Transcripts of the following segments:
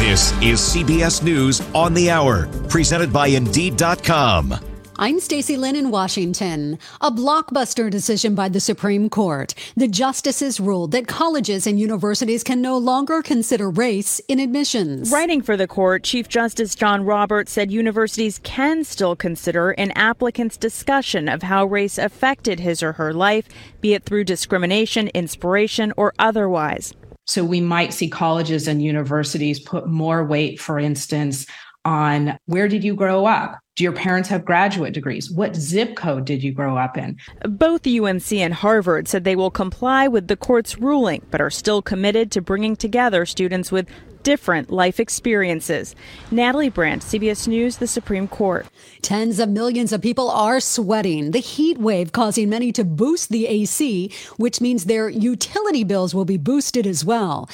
This is CBS News on the Hour, presented by Indeed.com. I'm Stacey Lynn in Washington. A blockbuster decision by the Supreme Court. The justices ruled that colleges and universities can no longer consider race in admissions. Writing for the court, Chief Justice John Roberts said universities can still consider an applicant's discussion of how race affected his or her life, be it through discrimination, inspiration, or otherwise. So we might see colleges and universities put more weight, for instance, on where did you grow up? Do your parents have graduate degrees? What zip code did you grow up in? Both UNC and Harvard said they will comply with the court's ruling, but are still committed to bringing together students with different life experiences. Natalie Brandt, CBS News, the Supreme Court. Tens of millions of people are sweating. The heat wave causing many to boost the AC, which means their utility bills will be boosted as well.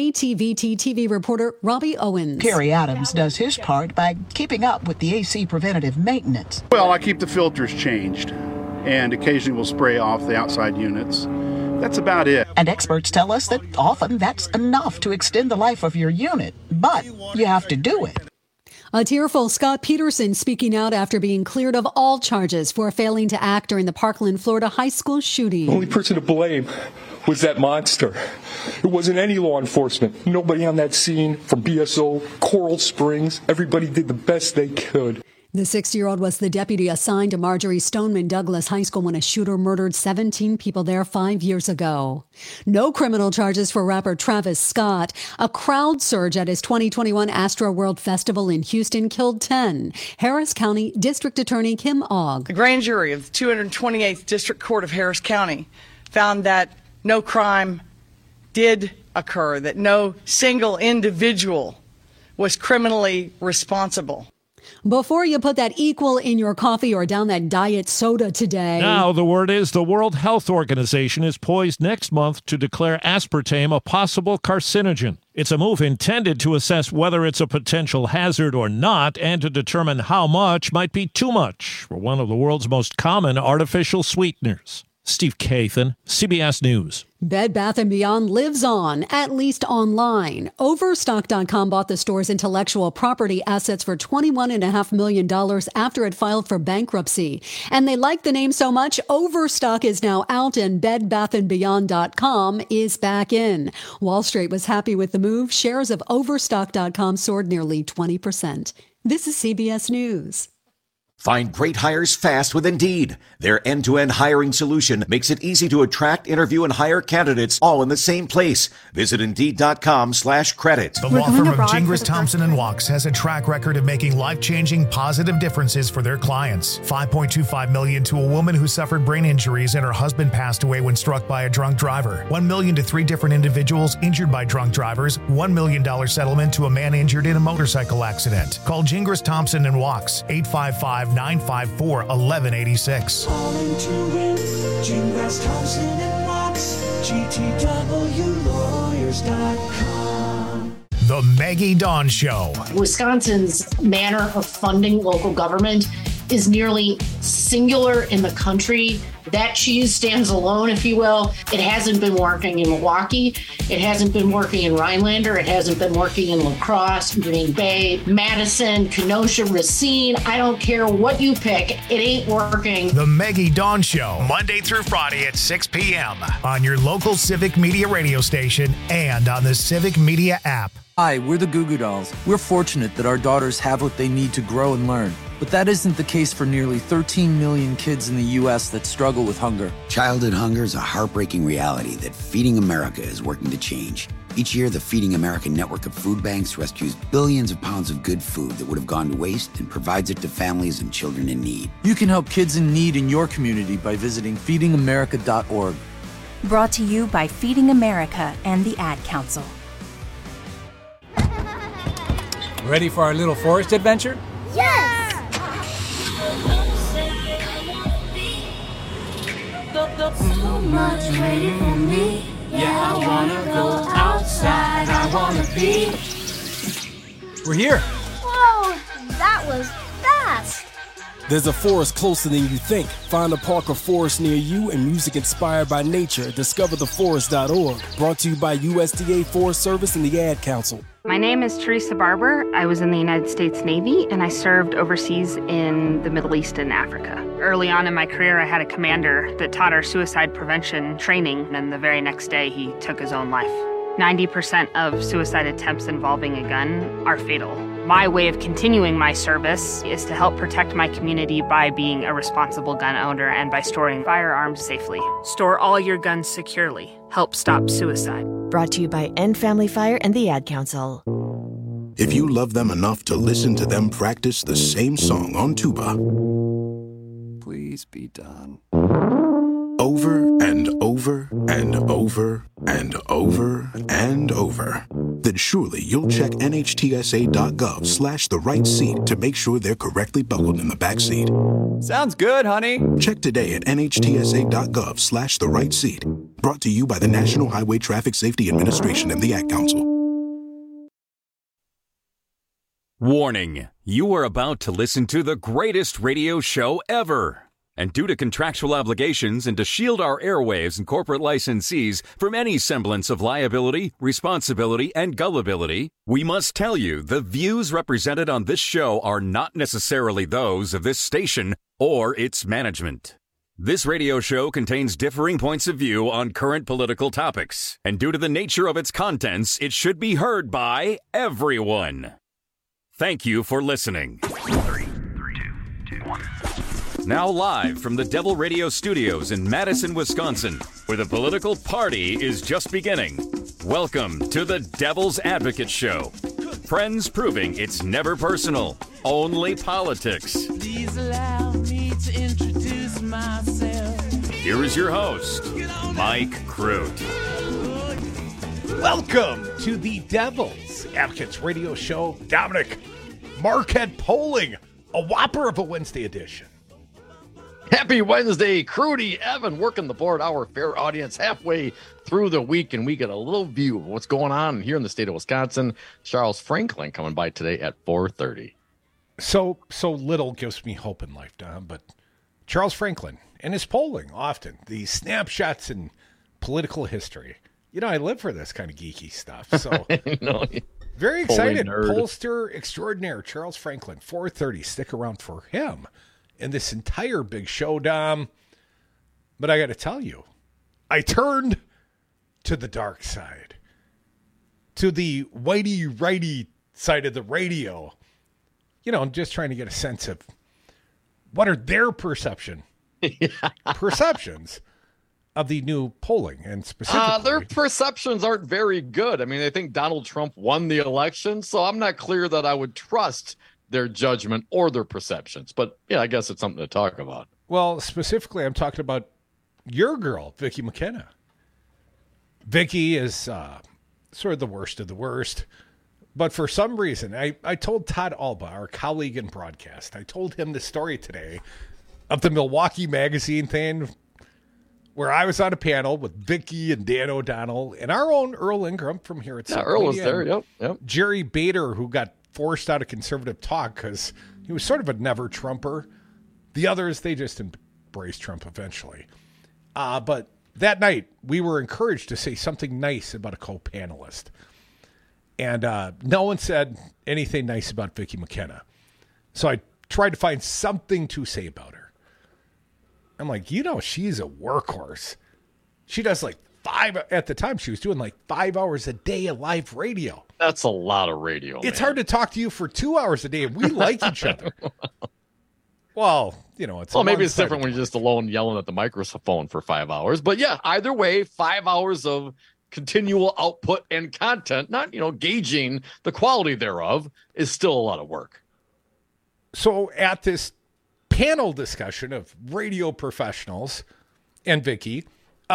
KTVT TV reporter Robbie Owens. Kerry Adams does his part by keeping up with the AC preventative maintenance. Well, I keep the filters changed and occasionally will spray off the outside units. That's about it. And experts tell us that often that's enough to extend the life of your unit, but you have to do it. A tearful Scott Peterson speaking out after being cleared of all charges for failing to act during the Parkland, Florida high school shooting. The only person to blame was that monster. It wasn't any law enforcement. Nobody on that scene, from BSO, Coral Springs, everybody did the best they could. The 60-year-old was the deputy assigned to Marjorie Stoneman Douglas High School when a shooter murdered 17 people there 5 years ago. No criminal charges for rapper Travis Scott. A crowd surge at his 2021 Astroworld Festival in Houston killed 10. Harris County District Attorney Kim Ogg. The grand jury of the 228th District Court of Harris County found that no crime did occur, that no single individual was criminally responsible. Before you put that Equal in your coffee or down that diet soda today. Now the word is the World Health Organization is poised next month to declare aspartame a possible carcinogen. It's a move intended to assess whether it's a potential hazard or not and to determine how much might be too much for one of the world's most common artificial sweeteners. Steve Kathan, CBS News. Bed Bath & Beyond lives on, at least online. Overstock.com bought the store's intellectual property assets for $21.5 million after it filed for bankruptcy. And they like the name so much, Overstock is now out and BedBathAndBeyond.com is back in. Wall Street was happy with the move. Shares of Overstock.com soared nearly 20%. This is CBS News. Find great hires fast with Indeed. Their end-to-end hiring solution makes it easy to attract, interview, and hire candidates all in the same place. Visit Indeed.com/credit. The law firm of Gingras, Thompson & Wachs has a track record of making life-changing positive differences for their clients. $5.25 million to a woman who suffered brain injuries and her husband passed away when struck by a drunk driver. $1 million to 3 different individuals injured by drunk drivers. $1 million settlement to a man injured in a motorcycle accident. Call Gingras, Thompson & Wachs, 855-954-1186. Calling to win, Gingras, Thompson & Wachs, GTWlawyers.com. The Maggie Dawn Show. Wisconsin's manner of funding local government is nearly singular in the country. That cheese stands alone, if you will. It hasn't been working in Milwaukee. It hasn't been working in Rhinelander. It hasn't been working in La Crosse, Green Bay, Madison, Kenosha, Racine. I don't care what you pick. It ain't working. The Maggie Dawn Show, Monday through Friday at 6 p.m. on your local Civic Media radio station and on the Civic Media app. Hi, we're the Goo Goo Dolls. We're fortunate that our daughters have what they need to grow and learn. But that isn't the case for nearly 13 million kids in the U.S. that struggle with hunger. Childhood hunger is a heartbreaking reality that Feeding America is working to change. Each year, the Feeding America network of food banks rescues billions of pounds of good food that would have gone to waste and provides it to families and children in need. You can help kids in need in your community by visiting feedingamerica.org. Brought to you by Feeding America and the Ad Council. Ready for our little forest adventure? Yes! So much waiting for me. Yeah, I wanna go outside. I wanna be. We're here. Whoa, that was fast. There's a forest closer than you think. Find a park or forest near you and music inspired by nature. DiscoverTheForest.org. Brought to you by USDA Forest Service and the Ad Council. My name is Teresa Barber. I was in the United States Navy, and I served overseas in the Middle East and Africa. Early on in my career, I had a commander that taught our suicide prevention training, and the very next day, he took his own life. 90% of suicide attempts involving a gun are fatal. My way of continuing my service is to help protect my community by being a responsible gun owner and by storing firearms safely. Store all your guns securely. Help stop suicide. Brought to you by End Family Fire and the Ad Council. If you love them enough to listen to them practice the same song on tuba, please be done. Over and over and over and over and over, then surely you'll check NHTSA.gov/the right seat to make sure they're correctly buckled in the back seat. Sounds good, honey. Check today at NHTSA.gov/the right seat. Brought to you by the National Highway Traffic Safety Administration and the Ad Council. Warning, you are about to listen to the greatest radio show ever. And due to contractual obligations and to shield our airwaves and corporate licensees from any semblance of liability, responsibility, and gullibility, we must tell you the views represented on this show are not necessarily those of this station or its management. This radio show contains differing points of view on current political topics, and due to the nature of its contents, it should be heard by everyone. Thank you for listening. 3, 2, 2, 1. Now live from the Devil Radio Studios in Madison, Wisconsin, where the political party is just beginning. Welcome to the Devil's Advocate Show. Friends proving it's never personal, only politics. Please allow me to introduce myself. Here is your host, Mike Crute. Welcome to the Devil's Advocates Radio Show. Dominic Marquette polling, a whopper of a Wednesday edition. Happy Wednesday, Crudy, Evan, working the board, our fair audience halfway through the week, and we get a little view of what's going on here in the state of Wisconsin. Charles Franklin coming by today at 4:30. So little gives me hope in life, Dom, but Charles Franklin and his polling often, the snapshots in political history. You know, I live for this kind of geeky stuff, so very excited. Pollster extraordinaire, Charles Franklin, 4:30. Stick around for him. And this entire big show, Dom. But I got to tell you, I turned to the dark side, to the whitey-righty side of the radio. You know, I'm just trying to get a sense of what are their perceptions of the new polling, and specifically their perceptions aren't very good. I mean, they think Donald Trump won the election, so I'm not clear that I would trust their judgment or their perceptions. But yeah, I guess it's something to talk about. Well, specifically, I'm talking about your girl, Vicki McKenna. Vicki is sort of the worst of the worst. But for some reason, I told Todd Alba, our colleague in broadcast, I told him the story today of the Milwaukee Magazine thing where I was on a panel with Vicki and Dan O'Donnell and our own Earl Ingram from here at Earl was there, yep. Jerry Bader, who got forced out of conservative talk because he was sort of a never-Trumper. The others, they just embraced Trump eventually. But that night, we were encouraged to say something nice about a co-panelist. And no one said anything nice about Vicki McKenna. So I tried to find something to say about her. I'm like, you know, she's a workhorse. She does at the time, she was doing 5 hours a day of live radio. That's a lot of radio. It's hard to talk to you for 2 hours a day, and we like each other. Well, you know, maybe it's different when you're just alone yelling at the microphone for 5 hours. But yeah, either way, 5 hours of continual output and content, not, gauging the quality thereof, is still a lot of work. So at this panel discussion of radio professionals and Vicki,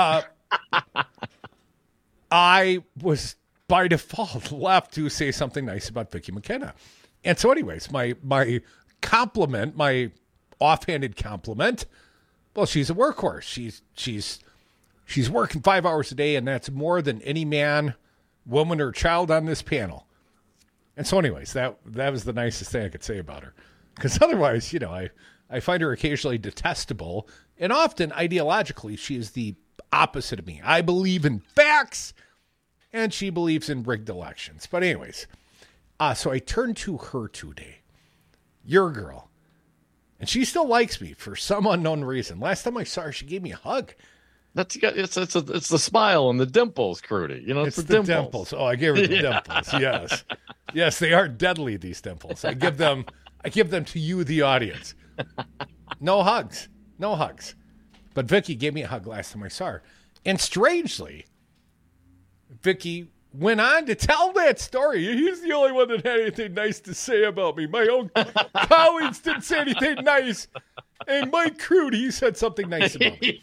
I was by default left to say something nice about Vicki McKenna. And so anyways, my compliment, my offhanded compliment, well, she's a workhorse. She's working 5 hours a day, and that's more than any man, woman, or child on this panel. And so anyways, that was the nicest thing I could say about her. Because otherwise, I I find her occasionally detestable, and often ideologically she is the opposite of me. I believe in facts, and she believes in rigged elections. But anyways, so I turned to her today, your girl, and she still likes me for some unknown reason. Last time I saw her, she gave me a hug. It's the smile and the dimples, Crudy. You know, it's the dimples. Oh, I gave her the dimples. Yes, they are deadly. These dimples. I give them to you, the audience. No hugs. But Vicky gave me a hug last time I saw her, and strangely, Vicky went on to tell that story. He's the only one that had anything nice to say about me. My own colleagues didn't say anything nice, and Mike Crudy said something nice about me.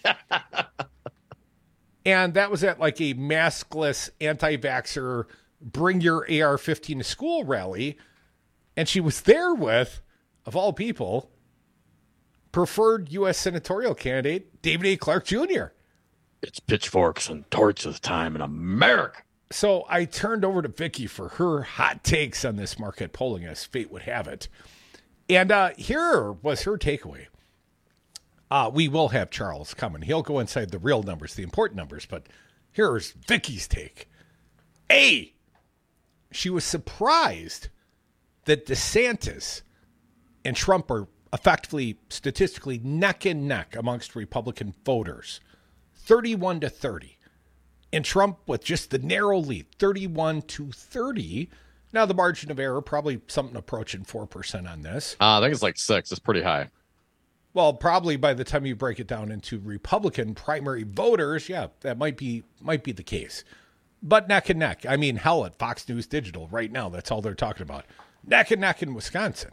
And that was at like a maskless anti-vaxxer bring your AR-15 to school rally. And she was there with, of all people, preferred U.S. senatorial candidate David A. Clark Jr. It's pitchforks and torches time in America. So I turned over to Vicky for her hot takes on this Marquette polling, as fate would have it. And here was her takeaway. We will have Charles coming. He'll go inside the real numbers, the important numbers. But here's Vicky's take. A, she was surprised that DeSantis and Trump are effectively, statistically, neck and neck amongst Republican voters. 31-30. And Trump with just the narrow lead, 31-30. Now the margin of error, probably something approaching 4% on this. I think it's like 6. It's pretty high. Well, probably by the time you break it down into Republican primary voters, yeah, that might be the case. But neck and neck. I mean, hell, at Fox News Digital right now, that's all they're talking about. Neck and neck in Wisconsin.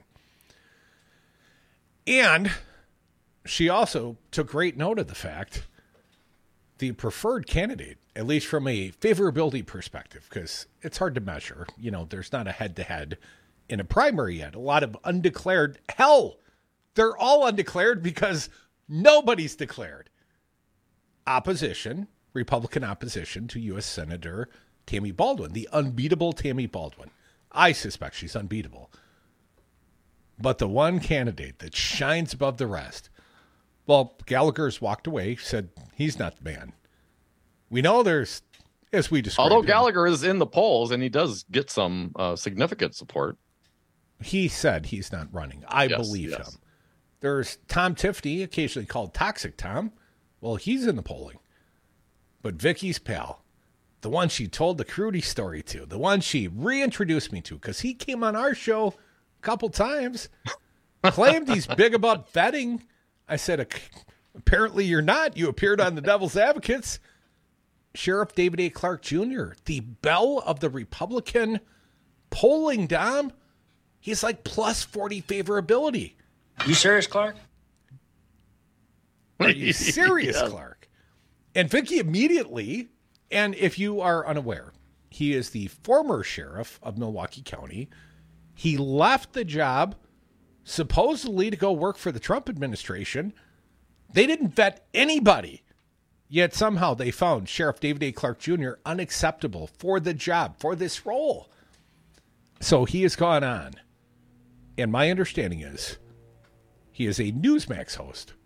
And she also took great note of the fact the preferred candidate, at least from a favorability perspective, because it's hard to measure. You know, there's not a head-to-head in a primary yet. A lot of undeclared. Hell, they're all undeclared because nobody's declared. Opposition, Republican opposition to U.S. Senator Tammy Baldwin, the unbeatable Tammy Baldwin. I suspect she's unbeatable. But the one candidate that shines above the rest, well, Gallagher's walked away, said he's not the man. We know there's, as we described, although Gallagher is in the polls and he does get some significant support. He said he's not running. I believe him. There's Tom Tiffany, occasionally called Toxic Tom. Well, he's in the polling. But Vicky's pal, the one she told the Crudy story to, the one she reintroduced me to, because he came on our show a couple times, claimed he's big about vetting. I said, apparently you're not. You appeared on the Devil's Advocates. Sheriff David A. Clark Jr., the belle of the Republican polling, Dom. He's like plus 40 favorability. You serious, Clark? Are you serious, Clark? And Vicky immediately, and if you are unaware, he is the former sheriff of Milwaukee County. He left the job supposedly to go work for the Trump administration. They didn't vet anybody, yet somehow they found Sheriff David A. Clark Jr. unacceptable for the job, for this role. So he has gone on, and my understanding is he is a Newsmax host.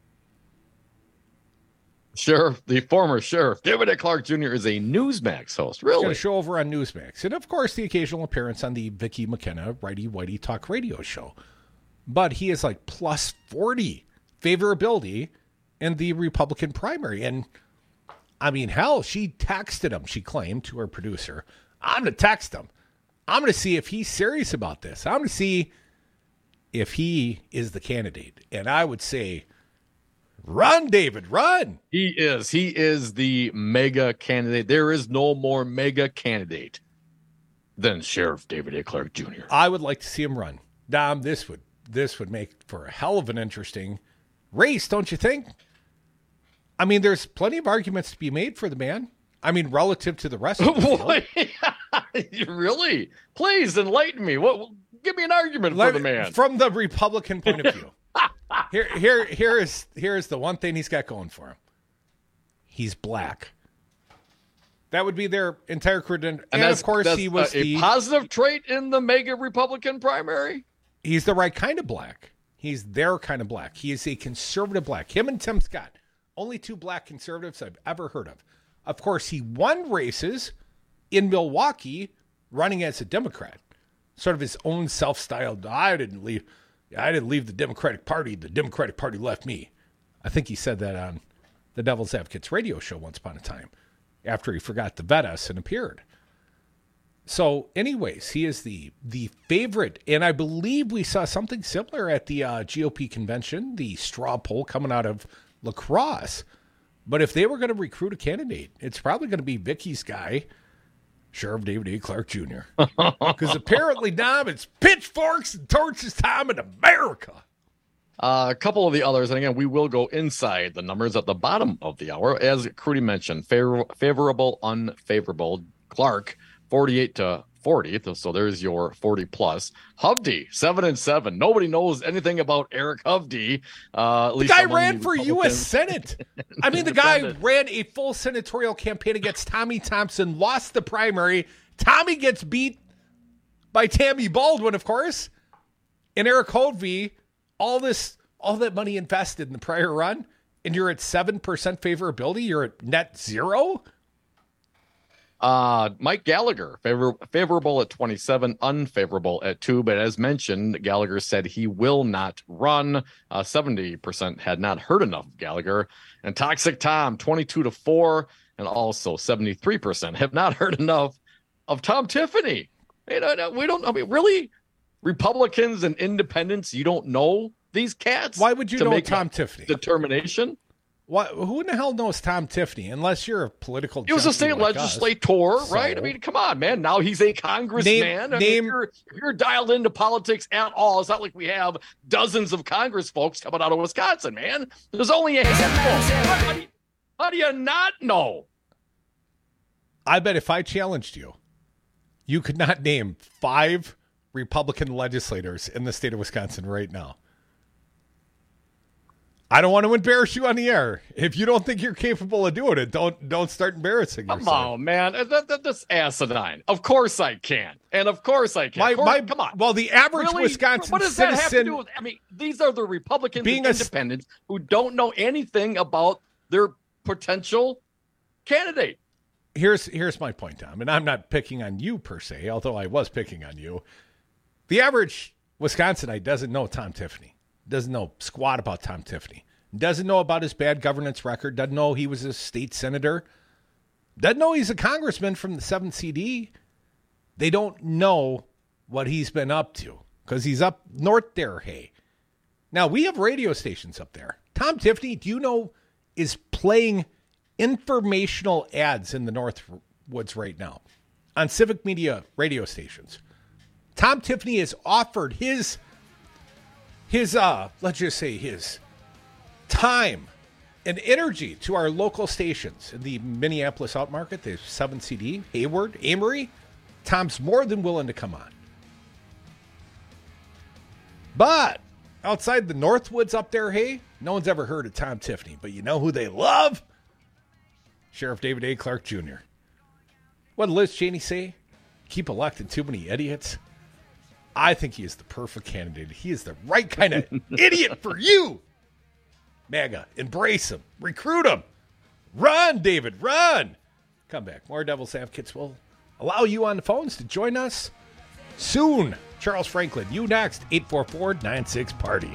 Sheriff, the former Sheriff David A. Clark Jr. is a Newsmax host. Really? He's got a show over on Newsmax. And, of course, the occasional appearance on the Vicky McKenna Righty Whitey Talk Radio show. But he is like plus 40 favorability in the Republican primary. And, I mean, hell, she texted him, she claimed, to her producer. I'm going to text him. I'm going to see if he's serious about this. I'm going to see if he is the candidate. And I would say, run, David, run. He is. He is the mega candidate. There is no more mega candidate than Sheriff David A. Clark Jr. I would like to see him run. Dom, this would make for a hell of an interesting race, don't you think? I mean, there's plenty of arguments to be made for the man. I mean, relative to the rest of the field. Really? Please enlighten me. What? Give me an argument for the man. From the Republican point of view. Here is the one thing he's got going for him. He's black. That would be their entire credential. And of course, he was a positive trait in the mega Republican primary. He's the right kind of black. He's their kind of black. He is a conservative black. Him and Tim Scott, only two black conservatives I've ever heard of. Of course, he won races in Milwaukee running as a Democrat. Sort of his own self-styled, I didn't leave the Democratic Party. The Democratic Party left me. I think he said that on the Devil's Advocates radio show once upon a time after he forgot to vet us and appeared. So anyways, he is the favorite. And I believe we saw something similar at the GOP convention, the straw poll coming out of La Crosse. But if they were going to recruit a candidate, it's probably going to be Vicky's guy, Sheriff David A. Clark Jr. Because apparently, Dom, it's pitchforks and torches time in America. A couple of the others, and again, we will go inside the numbers at the bottom of the hour. As Crudy mentioned, favorable, unfavorable. Clark, 48 to 40, so there's your 40 plus. Hovde, 7-7. Nobody knows anything about Eric Hovde. The guy ran for U.S. Senate. I mean, the guy ran a full senatorial campaign against Tommy Thompson, lost the primary. Tommy gets beat by Tammy Baldwin, of course. And Eric Hovde, all that money invested in the prior run, and you're at 7% favorability. You're at net zero. Mike Gallagher, favorable at 27, unfavorable at 2. But as mentioned, Gallagher said he will not run. 70% had not heard enough of Gallagher. And Toxic Tom, 22 to 4, and also 73% have not heard enough of Tom Tiffany. We don't. I mean, really, Republicans and independents, you don't know these cats. Why would you know Tom Tiffany? Determination. Who in the hell knows Tom Tiffany? Unless you're a political. He was a state legislator, right? I mean, come on, man. Now he's a congressman. If you're dialed into politics at all, it's not like we have dozens of Congress folks coming out of Wisconsin, man. There's only a handful. How do you not know? I bet if I challenged you, you could not name 5 Republican legislators in the state of Wisconsin right now. I don't want to embarrass you on the air. If you don't think you're capable of doing it, don't start embarrassing yourself. Come on, man. That's asinine. Of course I can. And of course I can. Come on. Well, the average Wisconsin what does citizen... that have to do with... I mean, these are the Republicans and independents who don't know anything about their potential candidate. Here's my point, Tom, and I'm not picking on you per se, although I was picking on you. The average Wisconsinite doesn't know Tom Tiffany. Doesn't know squat about Tom Tiffany. Doesn't know about his bad governance record. Doesn't know he was a state senator. Doesn't know he's a congressman from the 7th CD. They don't know what he's been up to because he's up north there, hey. Now, we have radio stations up there. Tom Tiffany, do you know, is playing informational ads in the Northwoods right now on civic media radio stations. Tom Tiffany has offered his let's just say his time and energy to our local stations in the Minneapolis outmarket, the 7 CD, Hayward, Amory. Tom's more than willing to come on. But outside the Northwoods up there, hey, no one's ever heard of Tom Tiffany. But you know who they love? Sheriff David A. Clark Jr. What did Liz Cheney say? Keep electing too many idiots. I think he is the perfect candidate. He is the right kind of idiot for you. MAGA, embrace him. Recruit him. Run, David, run. Come back. More Devil's Advocates will allow you on the phones to join us soon. Charles Franklin, you next. 844-96-PARTY.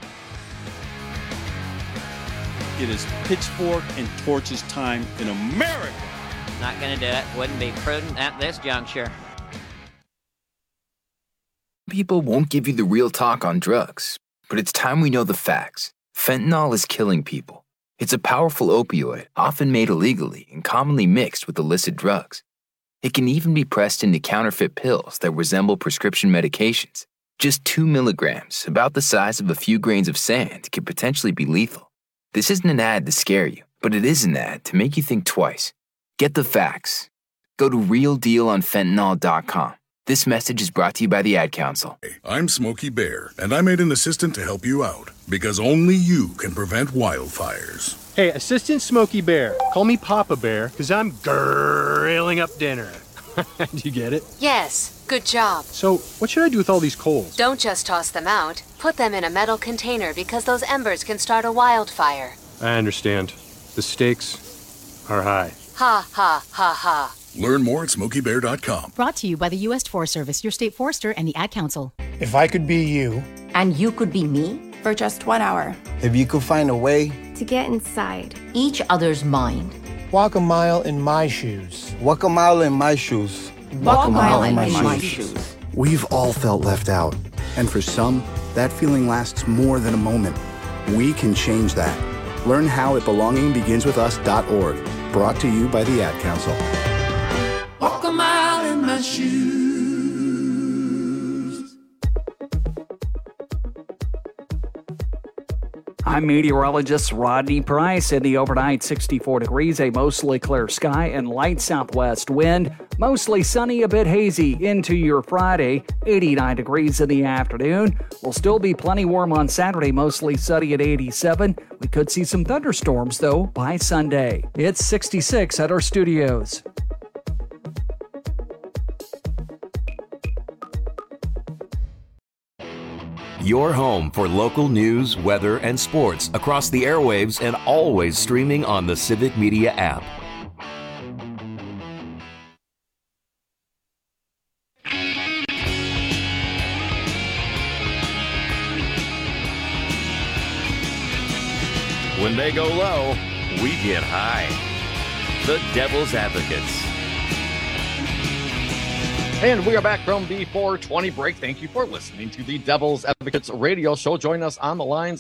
It is pitchfork and torches time in America. Not going to do it. Wouldn't be prudent at this juncture. People won't give you the real talk on drugs, but it's time we know the facts. Fentanyl is killing people. It's a powerful opioid, often made illegally and commonly mixed with illicit drugs. It can even be pressed into counterfeit pills that resemble prescription medications. Just 2 milligrams, about the size of a few grains of sand, can potentially be lethal. This isn't an ad to scare you, but it is an ad to make you think twice. Get the facts. Go to realdealonfentanyl.com. This message is brought to you by the Ad Council. I'm Smokey Bear, and I made an assistant to help you out, because only you can prevent wildfires. Hey, Assistant Smokey Bear. Call me Papa Bear, because I'm grilling up dinner. Do you get it? Yes, good job. So, what should I do with all these coals? Don't just toss them out. Put them in a metal container because those embers can start a wildfire. I understand. The stakes are high. Ha, ha, ha, ha. Learn more at SmokeyBear.com. Brought to you by the U.S. Forest Service, your state forester, and the Ad Council. If I could be you. And you could be me? For just 1 hour. If you could find a way. To get inside each other's mind. Walk a mile in my shoes. Walk a mile in my shoes. Walk a mile in my shoes. We've all felt left out. And for some, that feeling lasts more than a moment. We can change that. Learn how at belongingbeginswithus.org. Brought to you by the Ad Council. Walk a mile in my shoes. I'm meteorologist Rodney Price. In the overnight, 64 degrees, a mostly clear sky, and light southwest wind. Mostly sunny, a bit hazy into your Friday. 89 degrees in the afternoon. Will still be plenty warm on Saturday, mostly sunny at 87. We could see some thunderstorms, though, by Sunday. It's 66 at our studios. Your home for local news, weather, and sports across the airwaves and always streaming on the Civic Media app. When they go low, we get high. The Devil's Advocates. And we are back from the 420 break. Thank you for listening to the Devil's Advocates radio show. Join us on the lines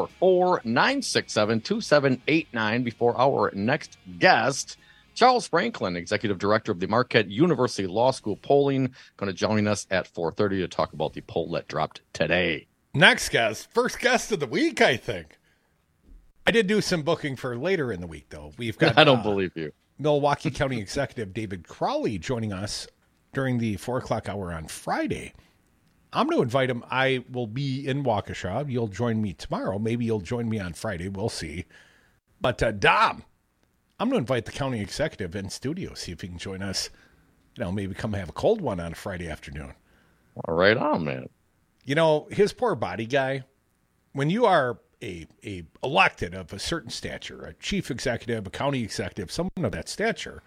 844-967-2789 before our next guest, Charles Franklin, Executive Director of the Marquette University Law School polling, going to join us at 4:30 to talk about the poll that dropped today. Next guest, first guest of the week, I think. I did do some booking for later in the week, though. We've got I don't believe you. Milwaukee County Executive David Crowley joining us during the 4 o'clock hour on Friday. I'm going to invite him. I will be in Waukesha. You'll join me tomorrow. Maybe you'll join me on Friday. We'll see. But Dom, I'm going to invite the county executive in studio, see if he can join us. You know, maybe come have a cold one on a Friday afternoon. All right on, man. You know, his poor body guy, when you are a elected of a certain stature, a chief executive, a county executive, someone of that stature,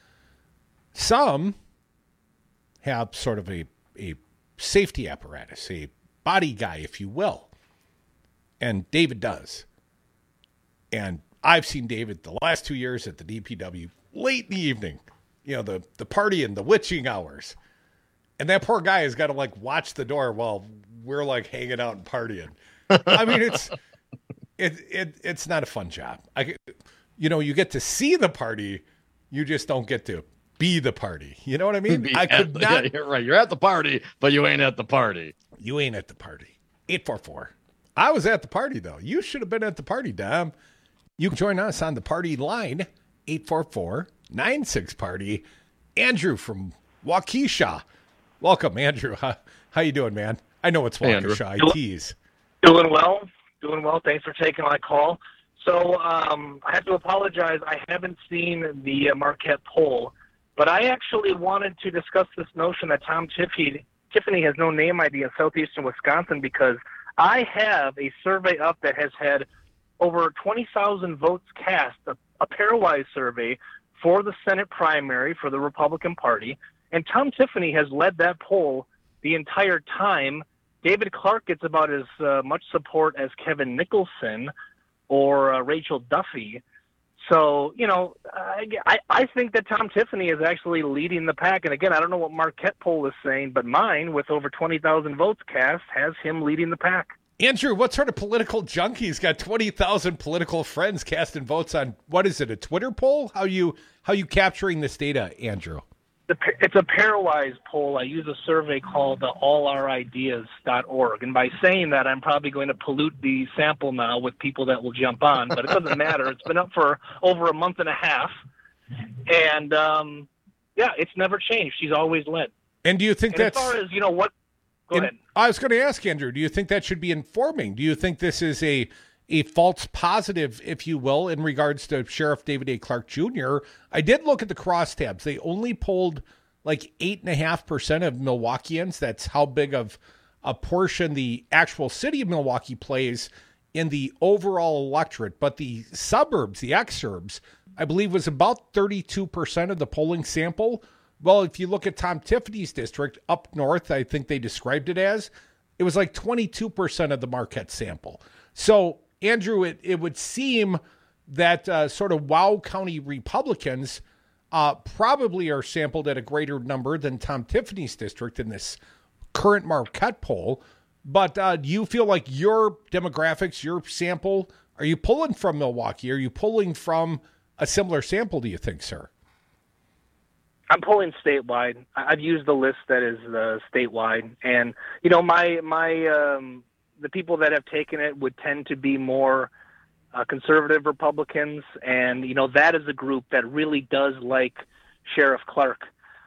some have sort of a safety apparatus, a body guy, if you will. And David does. And I've seen David the last 2 years at the DPW late in the evening, you know, the party and the witching hours. And that poor guy has got to like watch the door while we're like hanging out and partying. I mean, it's not a fun job. You know, you get to see the party, you just don't get to be the party. You know what I mean? Yeah, you're right. You're at the party, but you ain't at the party. You ain't at the party. 844. I was at the party, though. You should have been at the party, Dom. You can join us on the party line, 844-96-PARTY. Andrew from Waukesha. Welcome, Andrew. How you doing, man? I know it's Waukesha. I tease. Doing well. Thanks for taking my call. So I have to apologize. I haven't seen the Marquette poll. But I actually wanted to discuss this notion that Tom Tiffany has no name ID in southeastern Wisconsin, because I have a survey up that has had over 20,000 votes cast, a pairwise survey for the Senate primary for the Republican Party. And Tom Tiffany has led that poll the entire time. David Clark gets about as much support as Kevin Nicholson or Rachel Duffy. So, you know, I think that Tom Tiffany is actually leading the pack. And again, I don't know what Marquette poll is saying, but mine, with over 20,000 votes cast, has him leading the pack. Andrew, what sort of political junkie's got 20,000 political friends casting votes on, what is it, a Twitter poll? How you capturing this data, Andrew? It's a pairwise poll. I use a survey called allarideas.org. And by saying that, I'm probably going to pollute the sample now with people that will jump on. But it doesn't matter. It's been up for over a month and a half. And, yeah, it's never changed. She's always led. And do you think that's... as far as, you know, what... Go ahead. I was going to ask, Andrew, do you think that should be informing? Do you think this is a false positive, if you will, in regards to Sheriff David A. Clark Jr.? I did look at the crosstabs. They only polled like 8.5% of Milwaukeeans. That's how big of a portion the actual city of Milwaukee plays in the overall electorate. But the suburbs, the exurbs, I believe was about 32% of the polling sample. Well, if you look at Tom Tiffany's district up north, I think they described it as, it was like 22% of the Marquette sample. So, Andrew, it would seem that sort of Wow County Republicans probably are sampled at a greater number than Tom Tiffany's district in this current Marquette poll. But do you feel like your demographics, your sample, are you pulling from Milwaukee? Are you pulling from a similar sample, do you think, sir? I'm pulling statewide. I've used the list that is statewide, and the people that have taken it would tend to be more conservative Republicans, and that is a group that really does like Sheriff Clark.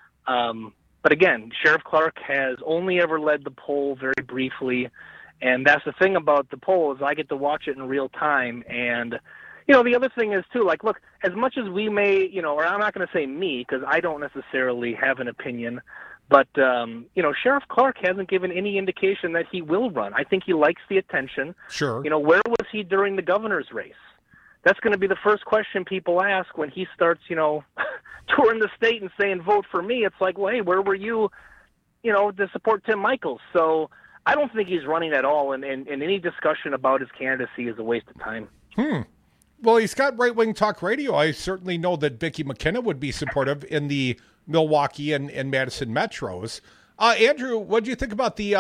But again, Sheriff Clark has only ever led the poll very briefly, and that's the thing about the poll is I get to watch it in real time. And the other thing is too, like, look, as much as we may, or I'm not going to say me because I don't necessarily have an opinion, but Sheriff Clark hasn't given any indication that he will run. I think he likes the attention. Sure. Where was he during the governor's race? That's going to be the first question people ask when he starts, touring the state and saying, vote for me. It's like, well, hey, where were you, to support Tim Michels? So I don't think he's running at all, and any discussion about his candidacy is a waste of time. Well, he's got right-wing talk radio. I certainly know that Vicki McKenna would be supportive in the Milwaukee and Madison metros. Andrew, what do you think about the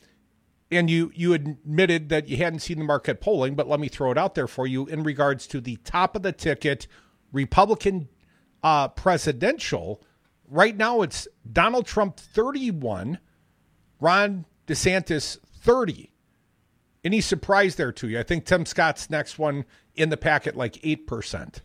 and you admitted that you hadn't seen the Marquette polling, but let me throw it out there for you in regards to the top of the ticket Republican presidential. Right now it's Donald Trump 31, Ron DeSantis 30. Any surprise there to you? I think Tim Scott's next one in the packet, like 8%.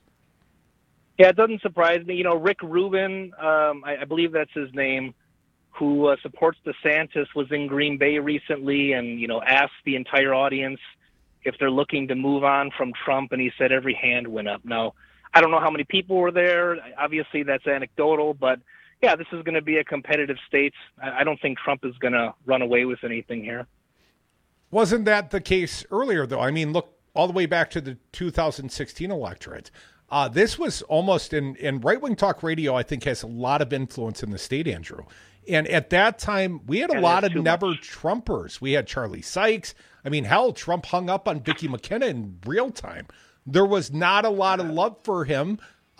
Yeah, it doesn't surprise me. Rick Rubin, I believe that's his name, who supports DeSantis, was in Green Bay recently and, asked the entire audience if they're looking to move on from Trump, and he said every hand went up. Now, I don't know how many people were there. Obviously, that's anecdotal, but, yeah, this is going to be a competitive state. I don't think Trump is going to run away with anything here. Wasn't that the case earlier, though? I mean, look all the way back to the 2016 electorate. This was almost in right-wing talk radio, I think, has a lot of influence in the state, Andrew. And at that time, we had a lot of never-Trumpers. We had Charlie Sykes. I mean, hell, Trump hung up on Vicki McKenna in real time. There was not a lot of love for him.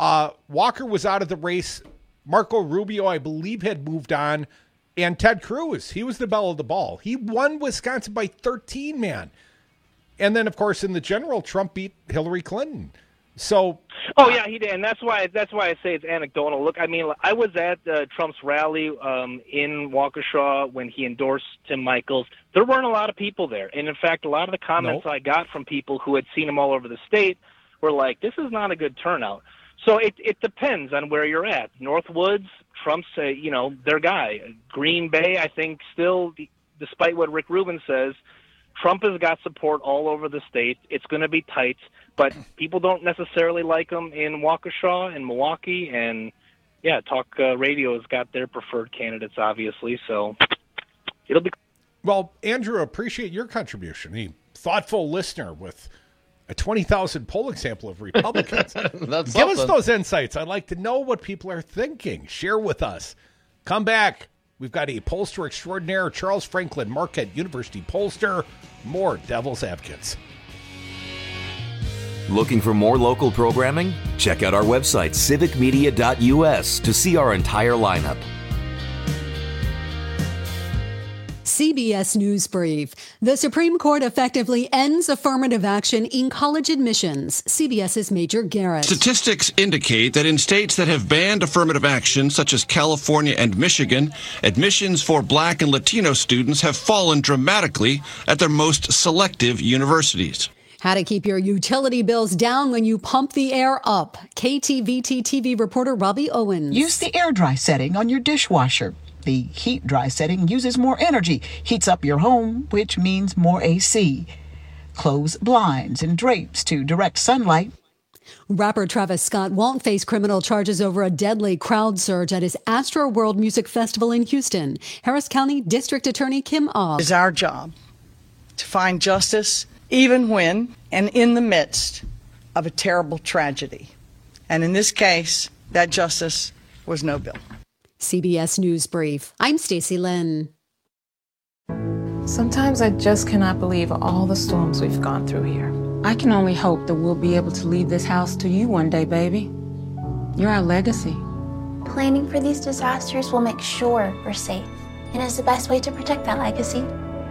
Walker was out of the race. Marco Rubio, I believe, had moved on. And Ted Cruz, he was the belle of the ball. He won Wisconsin by 13, man. And then, of course, in the general, Trump beat Hillary Clinton. So, yeah, he did, and that's why I say it's anecdotal. Look, I mean, I was at Trump's rally in Waukesha when he endorsed Tim Michels. There weren't a lot of people there, and in fact, a lot of the comments I got from people who had seen him all over the state were like, "This is not a good turnout." So it depends on where you're at. Northwoods, Trump's their guy. Green Bay, I think, still, despite what Rick Rubin says, Trump has got support all over the state. It's going to be tight, but people don't necessarily like him in Waukesha and Milwaukee. And, yeah, talk radio has got their preferred candidates, obviously. So it'll be. Well, Andrew, appreciate your contribution. A thoughtful listener with a 20,000 polling sample of Republicans. Give us those insights. I'd like to know what people are thinking. Share with us. Come back. We've got a pollster extraordinaire, Charles Franklin, Marquette University pollster. More Devil's Advocates. Looking for more local programming? Check out our website, civicmedia.us, to see our entire lineup. CBS News Brief. The Supreme Court effectively ends affirmative action in college admissions. CBS's Major Garrett. Statistics indicate that in states that have banned affirmative action, such as California and Michigan, admissions for Black and Latino students have fallen dramatically at their most selective universities. How to keep your utility bills down when you pump the air up. KTVT TV reporter Robbie Owens. Use the air dry setting on your dishwasher. The heat dry setting uses more energy, heats up your home, which means more AC. Close blinds and drapes to direct sunlight. Rapper Travis Scott won't face criminal charges over a deadly crowd surge at his Astro World Music Festival in Houston. Harris County District Attorney Kim Ogg. It is our job to find justice even when and in the midst of a terrible tragedy. And in this case, that justice was no bill. CBS News Brief. I'm Stacey Lynn. Sometimes I just cannot believe all the storms we've gone through here. I can only hope that we'll be able to leave this house to you one day, baby. You're our legacy. Planning for these disasters will make sure we're safe, and is the best way to protect that legacy.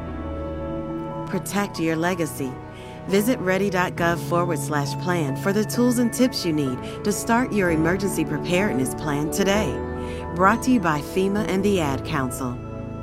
Protect your legacy. Visit ready.gov/plan for the tools and tips you need to start your emergency preparedness plan today. Brought to you by FEMA and the Ad Council.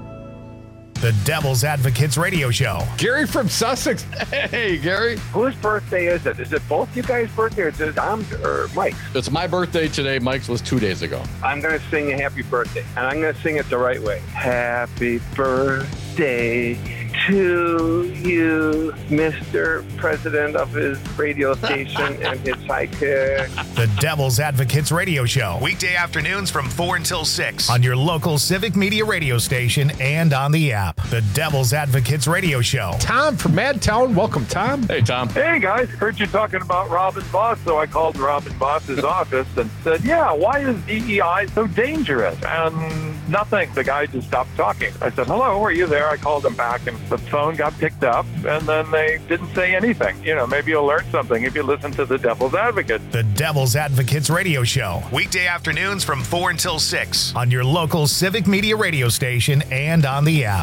The Devil's Advocates Radio Show. Gary from Sussex. Hey, Gary. Whose birthday is it? Is it both you guys' birthday, or is it Tom's or Mike's? It's my birthday today. Mike's was 2 days ago. I'm going to sing a happy birthday, and I'm going to sing it the right way. Happy birthday to you, Mr. President of his radio station and his sidekick. The Devil's Advocates Radio Show. Weekday afternoons from 4 until 6 on your local Civic Media radio station and on the app. The Devil's Advocates Radio Show. Tom from Madtown. Welcome, Tom. Hey, Tom. Hey, guys. Heard you talking about Robin Boss, so I called Robin Boss's office and said, yeah, why is DEI so dangerous? And nothing. The guy just stopped talking. I said, hello, are you there? I called him back, and the phone got picked up, and then they didn't say anything. You know, maybe you'll learn something if you listen to the Devil's Advocate. The Devil's Advocates Radio Show. Weekday afternoons from 4 until 6 on your local Civic Media radio station and on the app.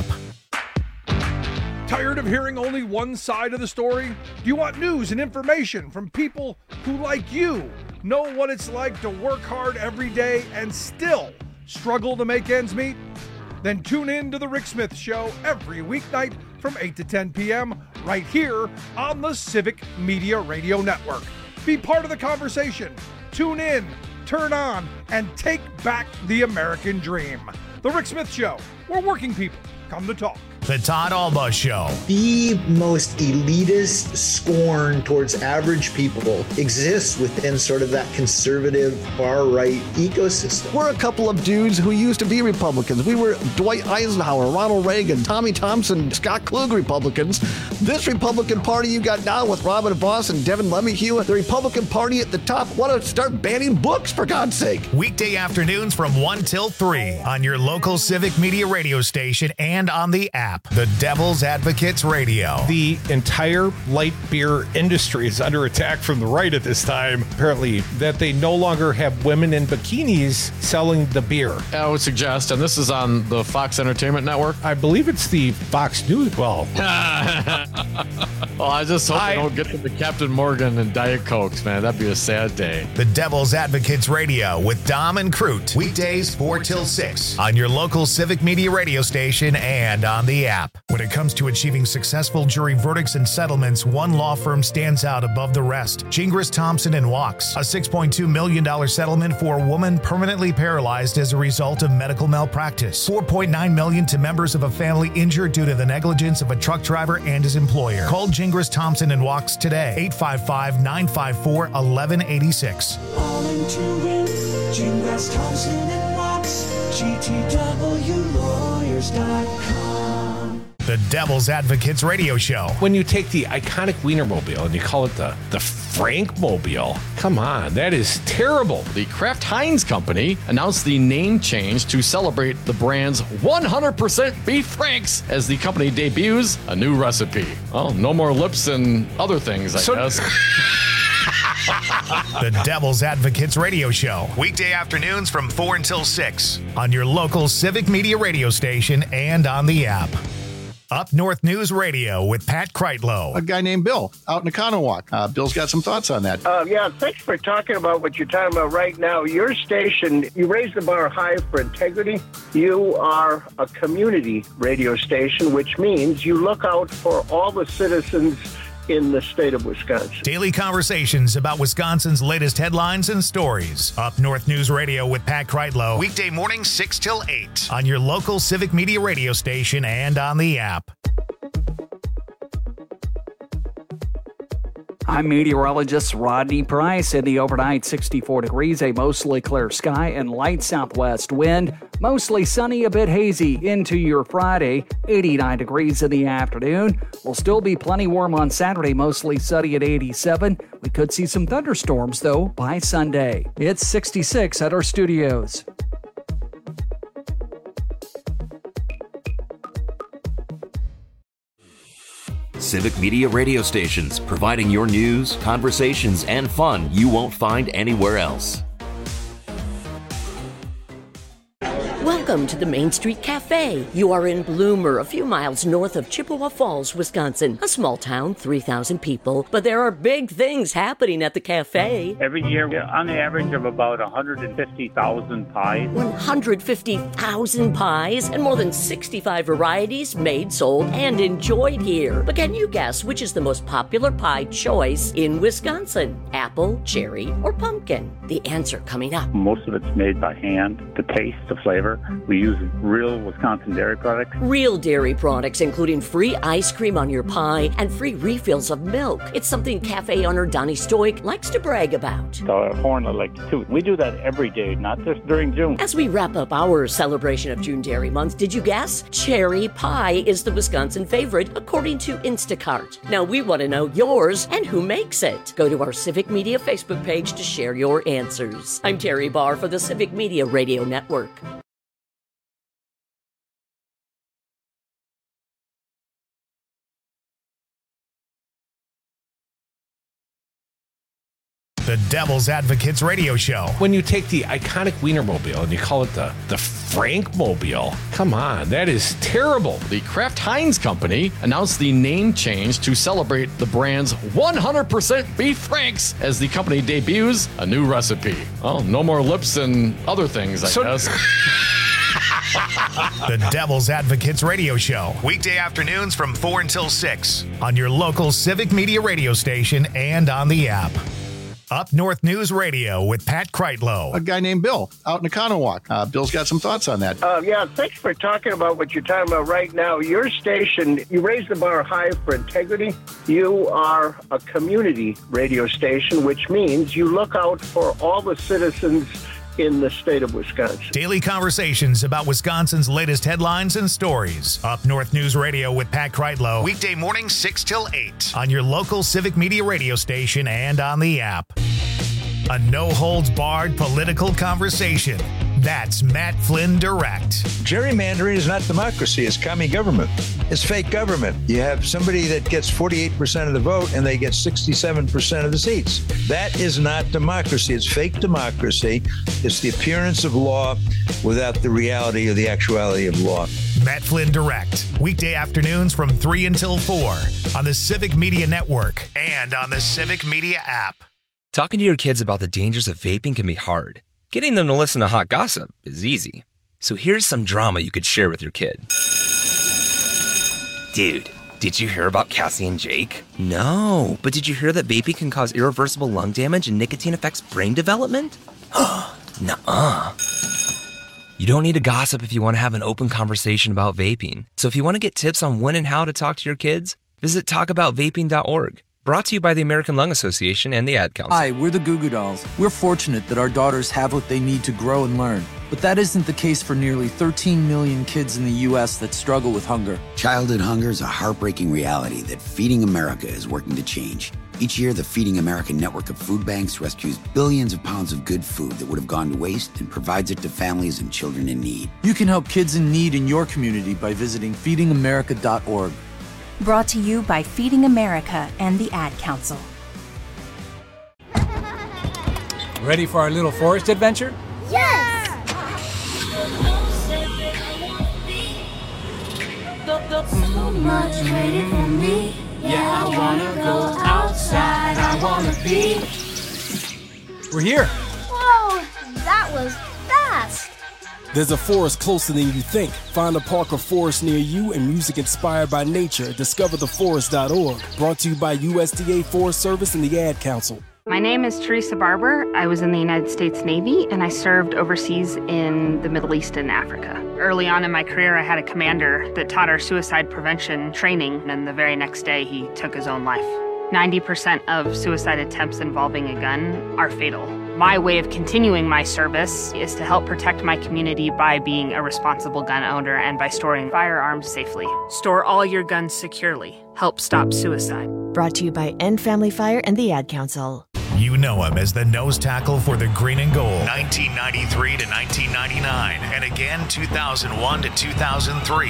Tired of hearing only one side of the story? Do you want news and information from people who, like you, know what it's like to work hard every day and still struggle to make ends meet? Then tune in to The Rick Smith Show every weeknight from 8 to 10 p.m. right here on the Civic Media Radio Network. Be part of the conversation. Tune in, turn on, and take back the American dream. The Rick Smith Show, where working people come to talk. The Todd Alba Show. The most elitist scorn towards average people exists within sort of that conservative far-right ecosystem. We're a couple of dudes who used to be Republicans. We were Dwight Eisenhower, Ronald Reagan, Tommy Thompson, Scott Klug Republicans. This Republican Party you got now with Robin Voss and Devin LeMahieu, the Republican Party at the top, want to start banning books, for God's sake. Weekday afternoons from 1 till 3 on your local Civic Media radio station and on the app. The Devil's Advocates Radio. The entire light beer industry is under attack from the right at this time. Apparently, that they no longer have women in bikinis selling the beer. I would suggest, and this is on the Fox Entertainment Network. I believe it's the Fox News. Well, well, I just hope they don't get to the Captain Morgan and Diet Cokes, man. That'd be a sad day. The Devil's Advocates Radio with Dom and Crute. Weekdays 4 till 6 on your local Civic Media radio station and on the app. When it comes to achieving successful jury verdicts and settlements, one law firm stands out above the rest. Gingras, Thompson & Wachs. A $6.2 million settlement for a woman permanently paralyzed as a result of medical malpractice. $4.9 million to members of a family injured due to the negligence of a truck driver and his employer. Call Gingras, Thompson & Wachs today. 855-954-1186. All into it. Gingras, Thompson & Wachs. GTWlawyers.com. The Devil's Advocates Radio Show. When you take the iconic Wienermobile and you call it the Frankmobile, come on, that is terrible. The Kraft Heinz Company announced the name change to celebrate the brand's 100% beef Franks as the company debuts a new recipe. Well, no more lips and other things, I guess. The Devil's Advocates Radio Show. Weekday afternoons from 4 until 6 on your local Civic Media radio station and on the app. Up North News Radio with Pat Kreitlow. A guy named Bill out in Economowoc. Bill's got some thoughts on that. Yeah, thanks for talking about what you're talking about right now. Your station, you raise the bar high for integrity. You are a community radio station, which means you look out for all the citizens in the state of Wisconsin. Daily conversations about Wisconsin's latest headlines and stories. Up North News Radio with Pat Kreitlow. Weekday mornings 6 till 8 on your local Civic Media radio station and on the app. I'm meteorologist Rodney Price. In the overnight, 64 degrees, a mostly clear sky and light southwest wind. Mostly sunny, a bit hazy into your Friday, 89 degrees in the afternoon. Will still be plenty warm on Saturday, mostly sunny at 87. We could see some thunderstorms, though, by Sunday. It's 66 at our studios. Civic Media radio stations, providing your news, conversations, and fun you won't find anywhere else. Welcome to the Main Street Cafe. You are in Bloomer, a few miles north of Chippewa Falls, Wisconsin. A small town, 3,000 people, but there are big things happening at the cafe. Every year, on the average of about 150,000 pies. 150,000 pies and more than 65 varieties made, sold, and enjoyed here. But can you guess which is the most popular pie choice in Wisconsin? Apple, cherry, or pumpkin? The answer coming up. Most of it's made by hand. The taste, the flavor. We use real Wisconsin dairy products. Real dairy products, including free ice cream on your pie and free refills of milk. It's something cafe owner Donnie Stoic likes to brag about. The horn I like too. We do that every day, not just during June. As we wrap up our celebration of June Dairy Month, did you guess? Cherry pie is the Wisconsin favorite, according to Instacart. Now we want to know yours and who makes it. Go to our Civic Media Facebook page to share your answers. I'm Terry Barr for the Civic Media Radio Network. The Devil's Advocates Radio Show. When you take the iconic Wienermobile and you call it the Frankmobile, come on, that is terrible. The Kraft Heinz Company announced the name change to celebrate the brand's 100% beef franks as the company debuts a new recipe. Well, no more lips and other things, I guess. The Devil's Advocates Radio Show. Weekday afternoons from 4 until 6 on your local Civic Media radio station and on the app. Up North News Radio with Pat Kreitlow. A guy named Bill out in Economowoc. Bill's got some thoughts on that. Yeah, thanks for talking about what you're talking about right now. Your station, you raise the bar high for integrity. You are a community radio station, which means you look out for all the citizens in the state of Wisconsin. Daily conversations about Wisconsin's latest headlines and stories. Up North News Radio with Pat Kreitlow. Weekday mornings 6 till 8 on your local Civic Media radio station and on the app. A no-holds-barred political conversation. That's Matt Flynn Direct. Gerrymandering is not democracy. It's commie government. It's fake government. You have somebody that gets 48% of the vote and they get 67% of the seats. That is not democracy. It's fake democracy. It's the appearance of law without the reality or the actuality of law. Matt Flynn Direct. Weekday afternoons from 3 until 4 on the Civic Media Network and on the Civic Media app. Talking to your kids about the dangers of vaping can be hard. Getting them to listen to hot gossip is easy. So here's some drama you could share with your kid. Dude, did you hear about Cassie and Jake? No, but did you hear that vaping can cause irreversible lung damage and nicotine affects brain development? Nuh-uh. You don't need to gossip if you want to have an open conversation about vaping. So if you want to get tips on when and how to talk to your kids, visit talkaboutvaping.org. Brought to you by the American Lung Association and the Ad Council. Hi, we're the Goo Goo Dolls. We're fortunate that our daughters have what they need to grow and learn. But that isn't the case for nearly 13 million kids in the U.S. that struggle with hunger. Childhood hunger is a heartbreaking reality that Feeding America is working to change. Each year, the Feeding America network of food banks rescues billions of pounds of good food that would have gone to waste and provides it to families and children in need. You can help kids in need in your community by visiting feedingamerica.org. Brought to you by Feeding America and the Ad Council. Ready for our little forest adventure? Yes! So much waiting for me. Yeah, I wanna go outside. I wanna be. We're here. Whoa, that was fast. There's a forest closer than you think. Find a park or forest near you and music inspired by nature. DiscoverTheForest.org. Brought to you by USDA Forest Service and the Ad Council. My name is Teresa Barber. I was in the United States Navy and I served overseas in the Middle East and Africa. Early on in my career, I had a commander that taught our suicide prevention training, and the very next day he took his own life. 90% of suicide attempts involving a gun are fatal. My way of continuing my service is to help protect my community by being a responsible gun owner and by storing firearms safely. Store all your guns securely. Help stop suicide. Brought to you by End Family Fire and the Ad Council. You know him as the nose tackle for the Green and Gold, 1993 to 1999, and again 2001 to 2003.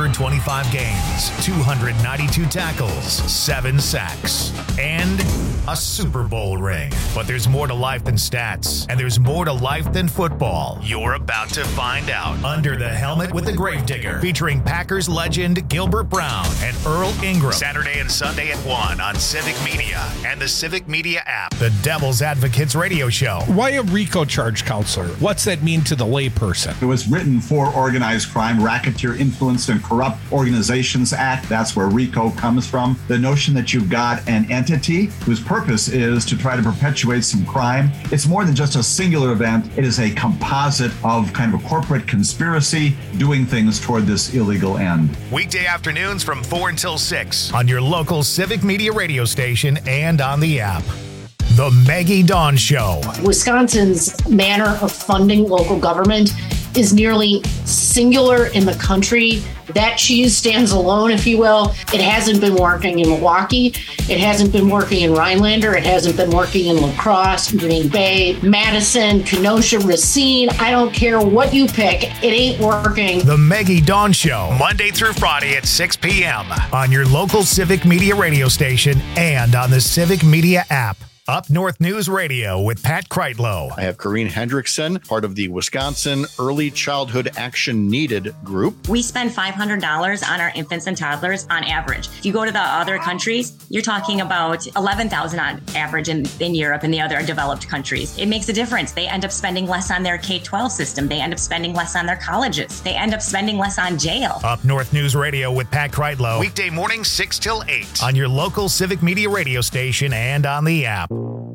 125 games, 292 tackles, 7 sacks, and a Super Bowl ring. But there's more to life than stats, and there's more to life than football. You're about to find out. Under the Helmet with the Gravedigger, featuring Packers legend Gilbert Brown and Earl Ingram. Saturday and Sunday at 1 on Civic Media and the Civic Media app. The Devil's Advocates radio show. Why a RICO charge, counselor? What's that mean to the layperson? It was written for Organized Crime, Racketeer Influenced and Corrupt Organizations Act. That's where RICO comes from. The notion that you've got an entity whose purpose is to try to perpetuate some crime. It's more than just a singular event. It is a composite of kind of a corporate conspiracy doing things toward this illegal end. Weekday afternoons from 4 until 6 on your local Civic Media radio station and on the app. The Maggie Dawn Show. Wisconsin's manner of funding local government is nearly singular in the country. That cheese stands alone, if you will. It hasn't been working in Milwaukee. It hasn't been working in Rhinelander. It hasn't been working in La Crosse, Green Bay, Madison, Kenosha, Racine. I don't care what you pick. It ain't working. The Maggie Dawn Show, Monday through Friday at 6 p.m. on your local Civic Media radio station and on the Civic Media app. Up North News Radio with Pat Kreitlow. I have Corrine Hendrickson, part of the Wisconsin Early Childhood Action Needed group. We spend $500 on our infants and toddlers on average. If you go to the other countries, you're talking about $11,000 on average in Europe and the other developed countries. It makes a difference. They end up spending less on their K-12 system. They end up spending less on their colleges. They end up spending less on jail. Up North News Radio with Pat Kreitlow. Weekday mornings 6 till 8 on your local Civic Media radio station and on the app.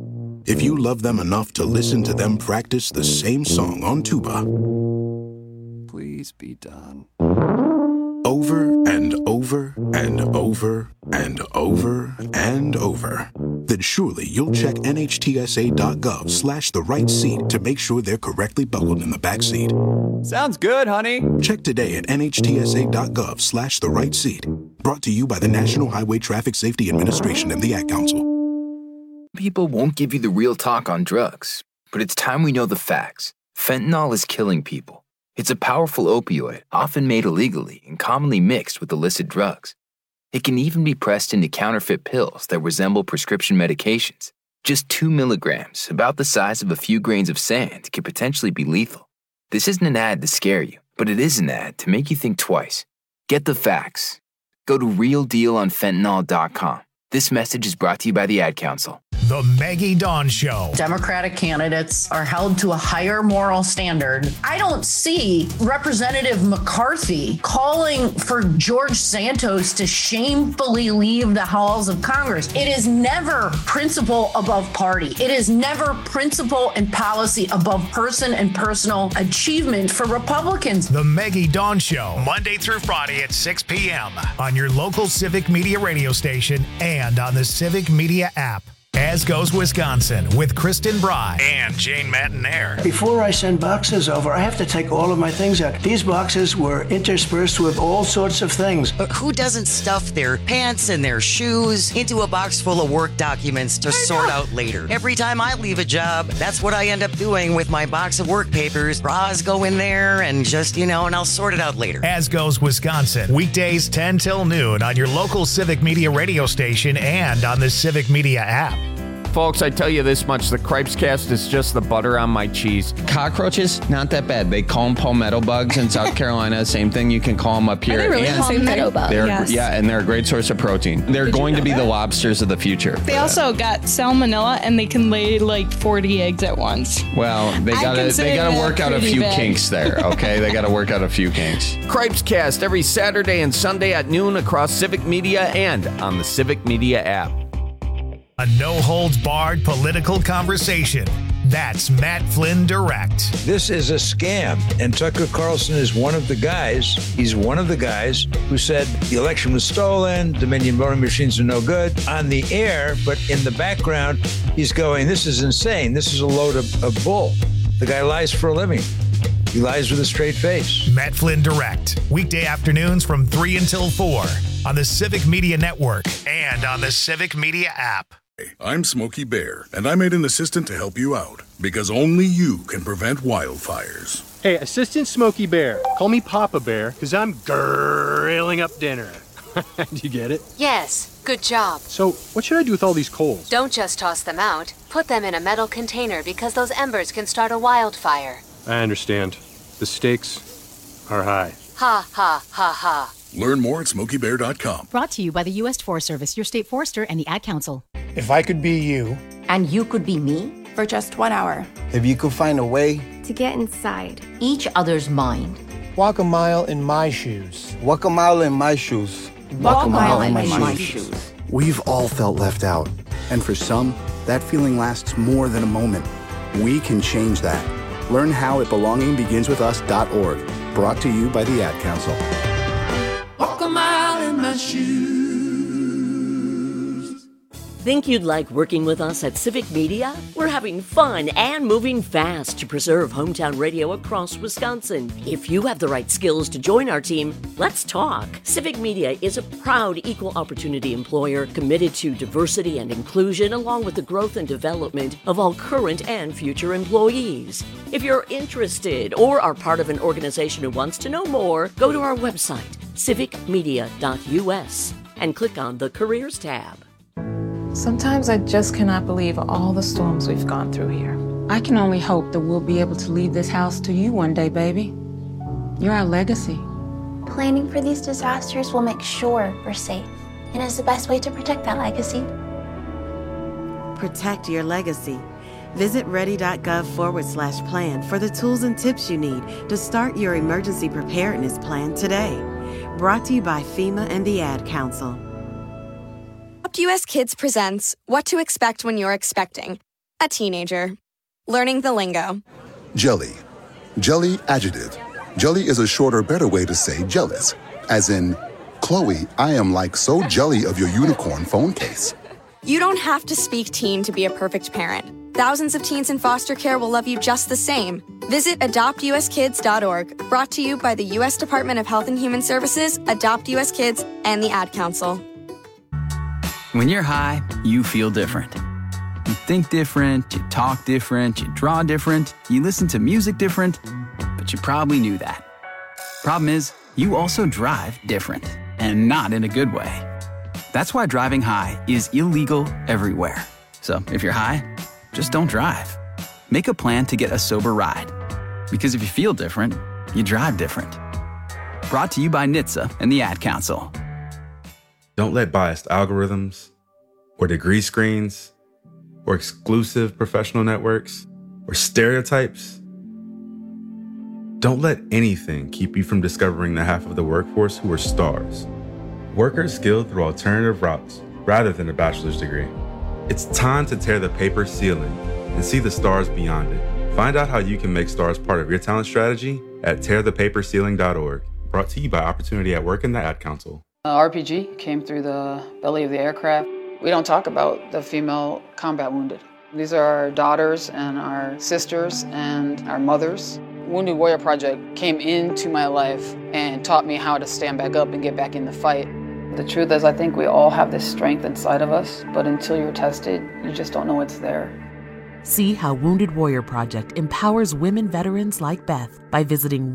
If you love them enough to listen to them practice the same song on tuba, please be done. Over and over and over and over and over, then surely you'll check NHTSA.gov/the right seat to make sure they're correctly buckled in the back seat. Sounds good, honey. Check today at NHTSA.gov/the right seat. Brought to you by the National Highway Traffic Safety Administration and the Ad Council. People won't give you the real talk on drugs, but it's time we know the facts. Fentanyl is killing people. It's a powerful opioid, often made illegally and commonly mixed with illicit drugs. It can even be pressed into counterfeit pills that resemble prescription medications. Just 2 milligrams, about the size of a few grains of sand, can potentially be lethal. This isn't an ad to scare you, but it is an ad to make you think twice. Get the facts. Go to realdealonfentanyl.com. This message is brought to you by the Ad Council. The Maggie Dawn Show. Democratic candidates are held to a higher moral standard. I don't see Representative McCarthy calling for George Santos to shamefully leave the halls of Congress. It is never principle above party. It is never principle and policy above person and personal achievement for Republicans. The Maggie Dawn Show, Monday through Friday at 6 p.m. on your local Civic Media radio station and on the Civic Media app. As Goes Wisconsin with Kristen Bry and Jane Matinaire. Before I send boxes over, I have to take all of my things out. These boxes were interspersed with all sorts of things. Who doesn't stuff their pants and their shoes into a box full of work documents to sort out later? Every time I leave a job, that's what I end up doing with my box of work papers. Bras go in there and just, and I'll sort it out later. As Goes Wisconsin, weekdays 10 till noon on your local Civic Media radio station and on the Civic Media app. Folks, I tell you this much, the Cripes Cast is just the butter on my cheese. Cockroaches, not that bad. They call them palmetto bugs in South Carolina. Same thing, you can call them up here. Are they really palmetto bugs? Yes. Yeah, and they're a great source of protein. They're going to be the lobsters of the future. They also got salmonella, and they can lay like 40 eggs at once. Well, they gotta work out a few kinks there, okay? They gotta work out a few kinks. Cripes Cast every Saturday and Sunday at noon across Civic Media and on the Civic Media app. A no-holds-barred political conversation. That's Matt Flynn Direct. This is a scam, and Tucker Carlson is one of the guys. He's one of the guys who said the election was stolen, Dominion voting machines are no good on the air, but in the background, he's going, this is insane. This is a load of bull. The guy lies for a living. He lies with a straight face. Matt Flynn Direct, weekday afternoons from 3 until 4 on the Civic Media Network and on the Civic Media app. I'm Smokey Bear, and I made an assistant to help you out, because only you can prevent wildfires. Hey, Assistant Smokey Bear, call me Papa Bear, because I'm grilling up dinner. Do you get it? Yes, good job. So, what should I do with all these coals? Don't just toss them out. Put them in a metal container because those embers can start a wildfire. I understand. The stakes are high. Ha, ha, ha, ha. Learn more at SmokeyBear.com. Brought to you by the U.S. Forest Service, your state forester, and the Ad Council. If I could be you. And you could be me? For just 1 hour. If you could find a way. To get inside. Each other's mind. Walk a mile in my shoes. Walk a mile in my shoes. Walk a mile in my shoes. We've all felt left out. And for some, that feeling lasts more than a moment. We can change that. Learn how at belongingbeginswithus.org. Brought to you by the Ad Council. Walk a mile in my shoes. Think you'd like working with us at Civic Media? We're having fun and moving fast to preserve hometown radio across Wisconsin. If you have the right skills to join our team, let's talk. Civic Media is a proud equal opportunity employer committed to diversity and inclusion along with the growth and development of all current and future employees. If you're interested or are part of an organization who wants to know more, go to our website, civicmedia.us, and click on the Careers tab. Sometimes I just cannot believe all the storms we've gone through here. I can only hope that we'll be able to leave this house to you one day, baby. You're our legacy. Planning for these disasters will make sure we're safe, and is the best way to protect that legacy. Protect your legacy. Visit ready.gov/plan for the tools and tips you need to start your emergency preparedness plan today. Brought to you by FEMA and the Ad Council. US Kids presents What to Expect When You're Expecting a Teenager. Learning the lingo. Jelly. Jelly adjective. Jelly is a shorter, better way to say jealous. As in, Chloe, I am like so jelly of your unicorn phone case. You don't have to speak teen to be a perfect parent. Thousands of teens in foster care will love you just the same. Visit adoptuskids.org. Brought to you by the U.S. Department of Health and Human Services, Adopt U.S. Kids, and the Ad Council. When you're high, you feel different. You think different, you talk different, you draw different, you listen to music different, but you probably knew that. Problem is, you also drive different, and not in a good way. That's why driving high is illegal everywhere. So if you're high, just don't drive. Make a plan to get a sober ride. Because if you feel different, you drive different. Brought to you by NHTSA and the Ad Council. Don't let biased algorithms, or degree screens, or exclusive professional networks, or stereotypes. Don't let anything keep you from discovering the half of the workforce who are stars. Workers skilled through alternative routes rather than a bachelor's degree. It's time to tear the paper ceiling and see the stars beyond it. Find out how you can make stars part of your talent strategy at tearthepaperceiling.org. Brought to you by Opportunity at Work and the Ad Council. RPG came through the belly of the aircraft. We don't talk about the female combat wounded. These are our daughters and our sisters and our mothers. Wounded Warrior Project came into my life and taught me how to stand back up and get back in the fight. The truth is, I think we all have this strength inside of us, but until you're tested, you just don't know it's there. See how Wounded Warrior Project empowers women veterans like Beth by visiting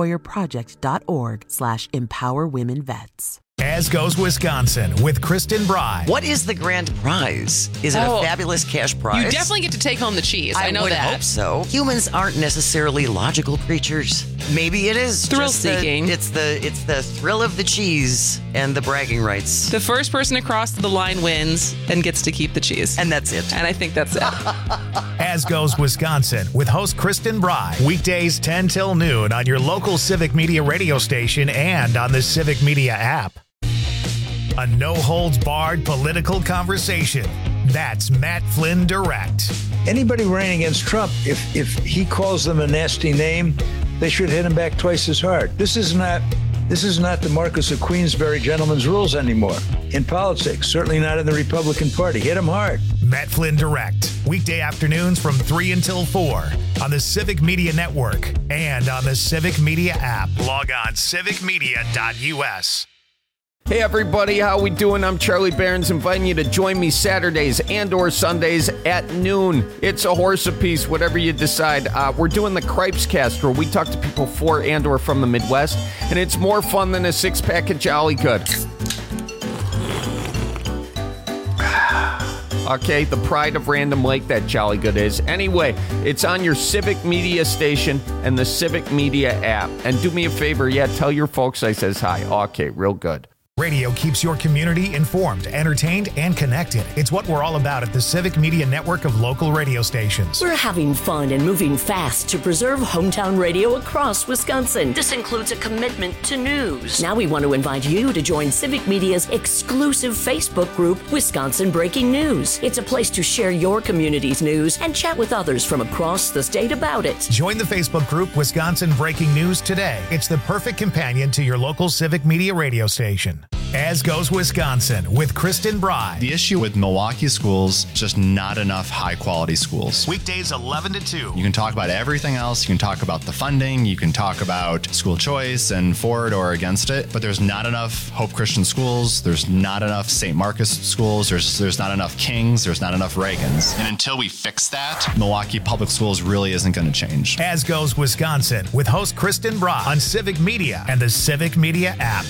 woundedwarriorproject.org/empowerwomenvets. As Goes Wisconsin with Kristen Bry. What is the grand prize? Is it a fabulous cash prize? You definitely get to take home the cheese. I know that. I would hope so. Humans aren't necessarily logical creatures. Maybe it is thrill-seeking. It's the thrill of the cheese and the bragging rights. The first person across the line wins and gets to keep the cheese. And that's it. And I think that's it. As Goes Wisconsin with host Kristen Bry. Weekdays 10 till noon on your local Civic Media radio station and on the Civic Media app. A no-holds-barred political conversation. That's Matt Flynn Direct. Anybody running against Trump, if he calls them a nasty name, they should hit him back twice as hard. This is not the Marquess of Queensberry gentleman's rules anymore in politics, certainly not in the Republican Party. Hit him hard. Matt Flynn Direct, weekday afternoons from 3 until 4 on the Civic Media Network and on the Civic Media app. Log on civicmedia.us. Hey everybody, how we doing? I'm Charlie Behrens, inviting you to join me Saturdays and or Sundays at noon. It's a horse apiece, whatever you decide. We're doing the Cripes Cast, where we talk to people for and or from the Midwest, and it's more fun than a six-pack of Jolly Good. Okay, the pride of Random Lake, that Jolly Good is. Anyway, it's on your Civic Media station and the Civic Media app. And do me a favor, tell your folks I says hi. Okay, real good. Radio keeps your community informed, entertained, and connected. It's what we're all about at the Civic Media Network of local radio stations. We're having fun and moving fast to preserve hometown radio across Wisconsin. This includes a commitment to news. Now we want to invite you to join Civic Media's exclusive Facebook group, Wisconsin Breaking News. It's a place to share your community's news and chat with others from across the state about it. Join the Facebook group Wisconsin Breaking News today. It's the perfect companion to your local Civic Media radio station. As Goes Wisconsin with Kristen Bry. The issue with Milwaukee schools, just not enough high-quality schools. Weekdays 11 to 2. You can talk about everything else. You can talk about the funding. You can talk about school choice and for it or against it. But there's not enough Hope Christian schools. There's not enough St. Marcus schools. There's not enough Kings. There's not enough Reagans. And until we fix that, Milwaukee Public Schools really isn't going to change. As Goes Wisconsin with host Kristen Bry on Civic Media and the Civic Media app.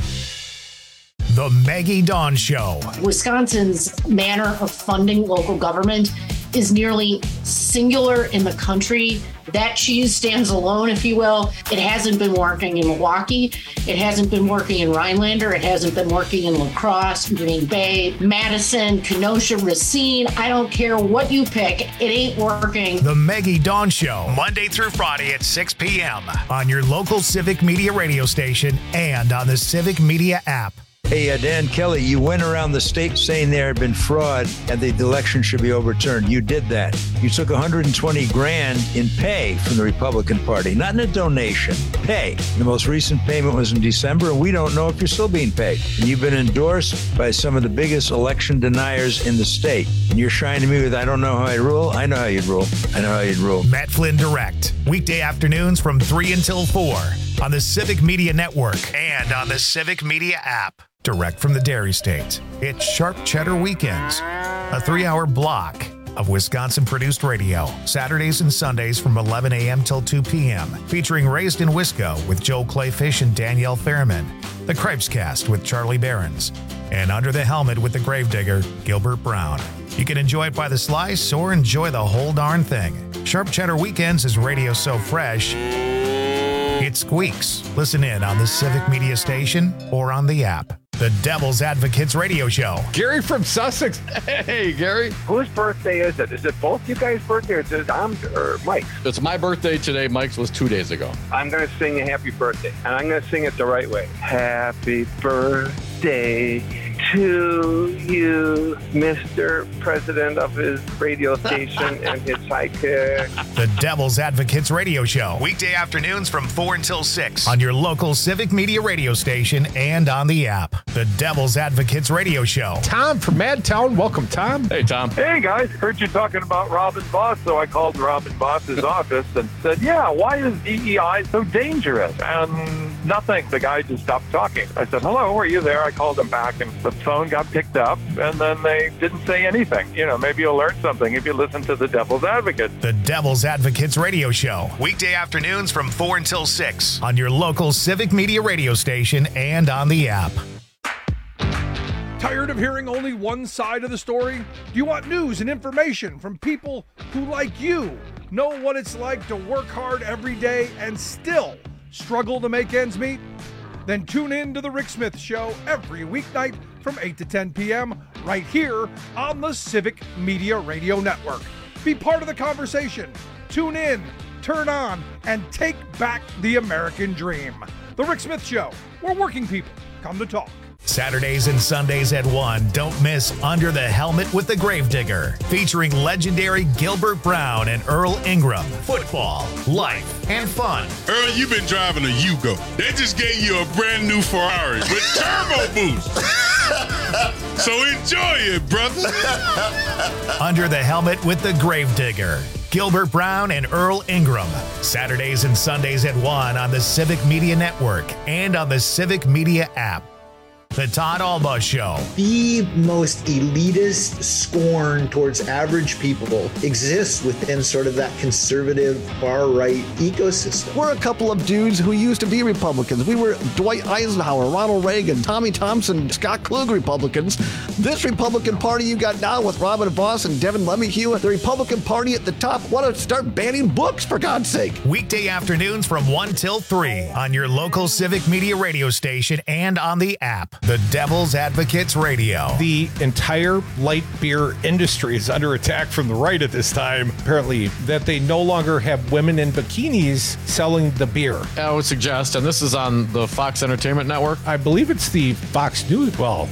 The Maggie Dawn Show. Wisconsin's manner of funding local government is nearly singular in the country. That cheese stands alone, if you will. It hasn't been working in Milwaukee. It hasn't been working in Rhinelander. It hasn't been working in La Crosse, Green Bay, Madison, Kenosha, Racine. I don't care what you pick. It ain't working. The Maggie Dawn Show, Monday through Friday at 6 p.m. on your local Civic Media radio station and on the Civic Media app. Hey, Dan Kelly, you went around the state saying there had been fraud and the election should be overturned. You did that. You took $120,000 in pay from the Republican Party, not in a donation, pay. The most recent payment was in December, and we don't know if you're still being paid. And you've been endorsed by some of the biggest election deniers in the state. And you're shining me with, I don't know how I rule. I know how you'd rule. I know how you'd rule. Matt Flynn Direct, weekday afternoons from 3 until 4 on the Civic Media Network and on the Civic Media app. Direct from the Dairy State, it's Sharp Cheddar Weekends, a 3-hour block of Wisconsin-produced radio, Saturdays and Sundays from 11 a.m. till 2 p.m., featuring Raised in Wisco with Joe Clayfish and Danielle Fairman, the Cripes Cast with Charlie Behrens, and Under the Helmet with the Gravedigger, Gilbert Brown. You can enjoy it by the slice or enjoy the whole darn thing. Sharp Cheddar Weekends is radio so fresh, it squeaks. Listen in on the Civic Media station or on the app. The Devil's Advocates Radio Show. Gary from Sussex. Hey, Gary. Whose birthday is it? Is it both you guys' birthday or is it Tom's or Mike's? It's my birthday today. Mike's was 2 days ago. I'm going to sing a happy birthday, and I'm going to sing it the right way. Happy birthday to you, Mr. President of his radio station and his sidekick. The Devil's Advocates Radio Show. Weekday afternoons from 4 until 6 on your local Civic Media radio station and on the app. The Devil's Advocates Radio Show. Tom from Madtown. Welcome, Tom. Hey, Tom. Hey, guys. Heard you talking about Robin Voss, so I called Robin Voss's office and said, yeah, why is DEI so dangerous? And nothing. The guy just stopped talking. I said, hello, are you there? I called him back, and the phone got picked up, and then they didn't say anything. You know, maybe you'll learn something if you listen to the Devil's Advocate. The Devil's Advocates Radio Show. Weekday afternoons from 4 until 6 on your local Civic Media radio station and on the app. Tired of hearing only one side of the story? Do you want news and information from people who, like you, know what it's like to work hard every day and still struggle to make ends meet? Then tune in to The Rick Smith Show every weeknight from 8 to 10 p.m. right here on the Civic Media Radio Network. Be part of the conversation. Tune in, turn on, and take back the American dream. The Rick Smith Show, where working people come to talk. Saturdays and Sundays at 1, don't miss Under the Helmet with the Gravedigger, featuring legendary Gilbert Brown and Earl Ingram. Football, life, and fun. Earl, you've been driving a Yugo. They just gave you a brand new Ferrari with turbo boost. So enjoy it, brother. Under the Helmet with the Gravedigger. Gilbert Brown and Earl Ingram. Saturdays and Sundays at 1 on the Civic Media Network and on the Civic Media app. The Todd Alba Show. The most elitist scorn towards average people exists within sort of that conservative far-right ecosystem. We're a couple of dudes who used to be Republicans. We were Dwight Eisenhower, Ronald Reagan, Tommy Thompson, Scott Klug Republicans. This Republican Party you got now with Robin Voss and Devin LeMahieu, the Republican Party at the top, want to start banning books, for God's sake. Weekday afternoons from 1 till 3 on your local Civic Media radio station and on the app. The Devil's Advocates Radio. The entire light beer industry is under attack from the right at this time, apparently, that they no longer have women in bikinis selling the beer. I would suggest, and this is on the Fox Entertainment Network. I believe it's the Fox News. Well,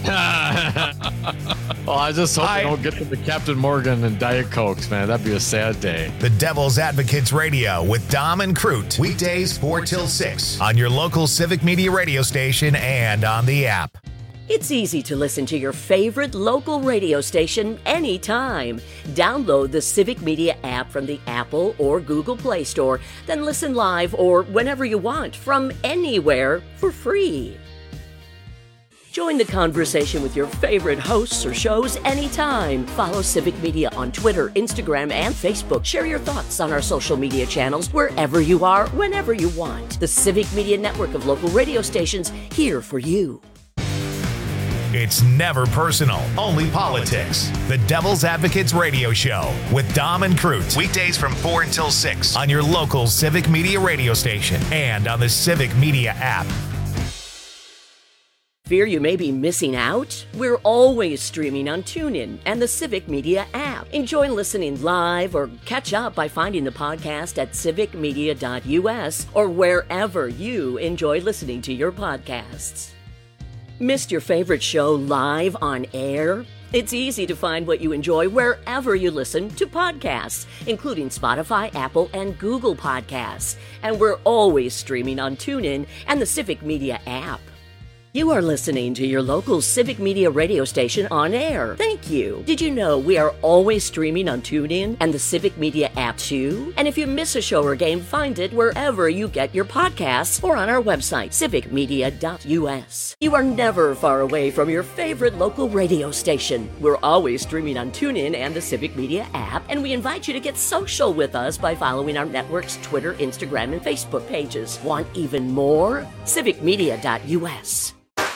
I just hope they don't get to the Captain Morgan and Diet Cokes, man. That'd be a sad day. The Devil's Advocates Radio with Dom and Crute. Weekdays 4 till 6 on your local Civic Media radio station and on the app. It's easy to listen to your favorite local radio station anytime. Download the Civic Media app from the Apple or Google Play Store, then listen live or whenever you want from anywhere for free. Join the conversation with your favorite hosts or shows anytime. Follow Civic Media on Twitter, Instagram, and Facebook. Share your thoughts on our social media channels wherever you are, whenever you want. The Civic Media network of local radio stations here for you. It's never personal, only politics. The Devil's Advocates Radio Show with Dom and Crute. Weekdays from 4 until 6 on your local Civic Media radio station and on the Civic Media app. Fear you may be missing out? We're always streaming on TuneIn and the Civic Media app. Enjoy listening live or catch up by finding the podcast at civicmedia.us or wherever you enjoy listening to your podcasts. Missed your favorite show live on air? It's easy to find what you enjoy wherever you listen to podcasts, including Spotify, Apple, and Google Podcasts. And we're always streaming on TuneIn and the Civic Media app. You are listening to your local Civic Media radio station on air. Thank you. Did you know we are always streaming on TuneIn and the Civic Media app too? And if you miss a show or game, find it wherever you get your podcasts or on our website, civicmedia.us. You are never far away from your favorite local radio station. We're always streaming on TuneIn and the Civic Media app, and we invite you to get social with us by following our network's Twitter, Instagram, and Facebook pages. Want even more? civicmedia.us.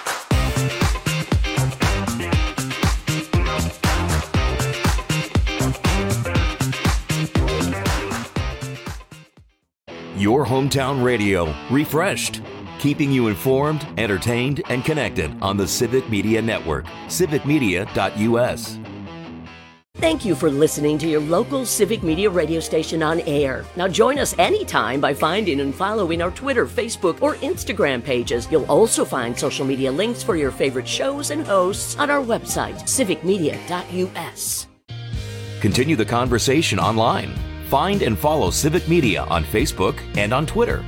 Your hometown radio, refreshed, keeping you informed, entertained, and connected on the Civic Media Network, civicmedia.us. Thank you for listening to your local Civic Media radio station on air. Now join us anytime by finding and following our Twitter, Facebook, or Instagram pages. You'll also find social media links for your favorite shows and hosts on our website, civicmedia.us. Continue the conversation online. Find and follow Civic Media on Facebook and on Twitter.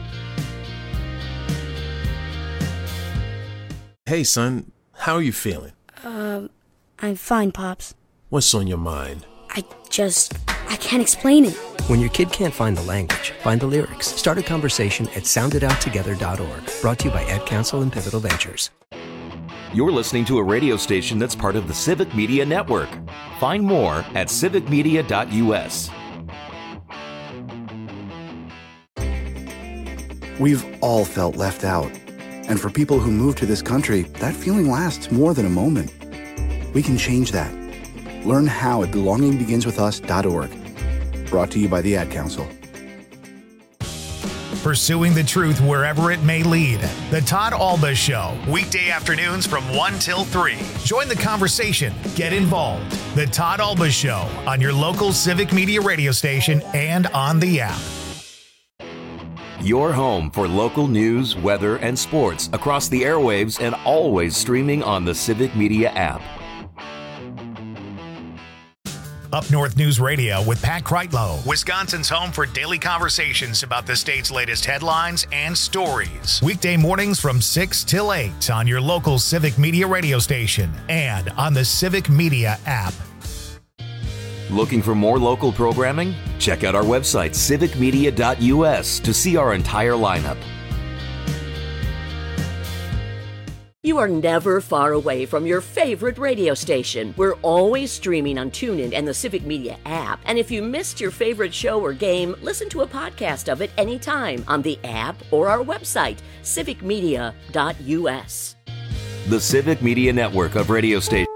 Hey, son, how are you feeling? I'm fine, Pops. What's on your mind? I can't explain it. When your kid can't find the language, find the lyrics. Start a conversation at sounditouttogether.org. Brought to you by Ad Council and Pivotal Ventures. You're listening to a radio station that's part of the Civic Media Network. Find more at civicmedia.us. We've all felt left out. And for people who move to this country, that feeling lasts more than a moment. We can change that. Learn how at belongingbeginswithus.org. Brought to you by the Ad Council. Pursuing the truth wherever it may lead. The Todd Alba Show. Weekday afternoons from 1 till 3. Join the conversation. Get involved. The Todd Alba Show on your local Civic Media radio station and on the app. Your home for local news, weather, and sports across the airwaves and always streaming on the Civic Media app. Up North News Radio with Pat Kreitlow, Wisconsin's home for daily conversations about the state's latest headlines and stories. Weekday mornings from 6 till 8 on your local Civic Media radio station and on the Civic Media app. Looking for more local programming? Check out our website, civicmedia.us, to see our entire lineup. You are never far away from your favorite radio station. We're always streaming on TuneIn and the Civic Media app. And if you missed your favorite show or game, listen to a podcast of it anytime on the app or our website, civicmedia.us. The Civic Media Network of radio stations.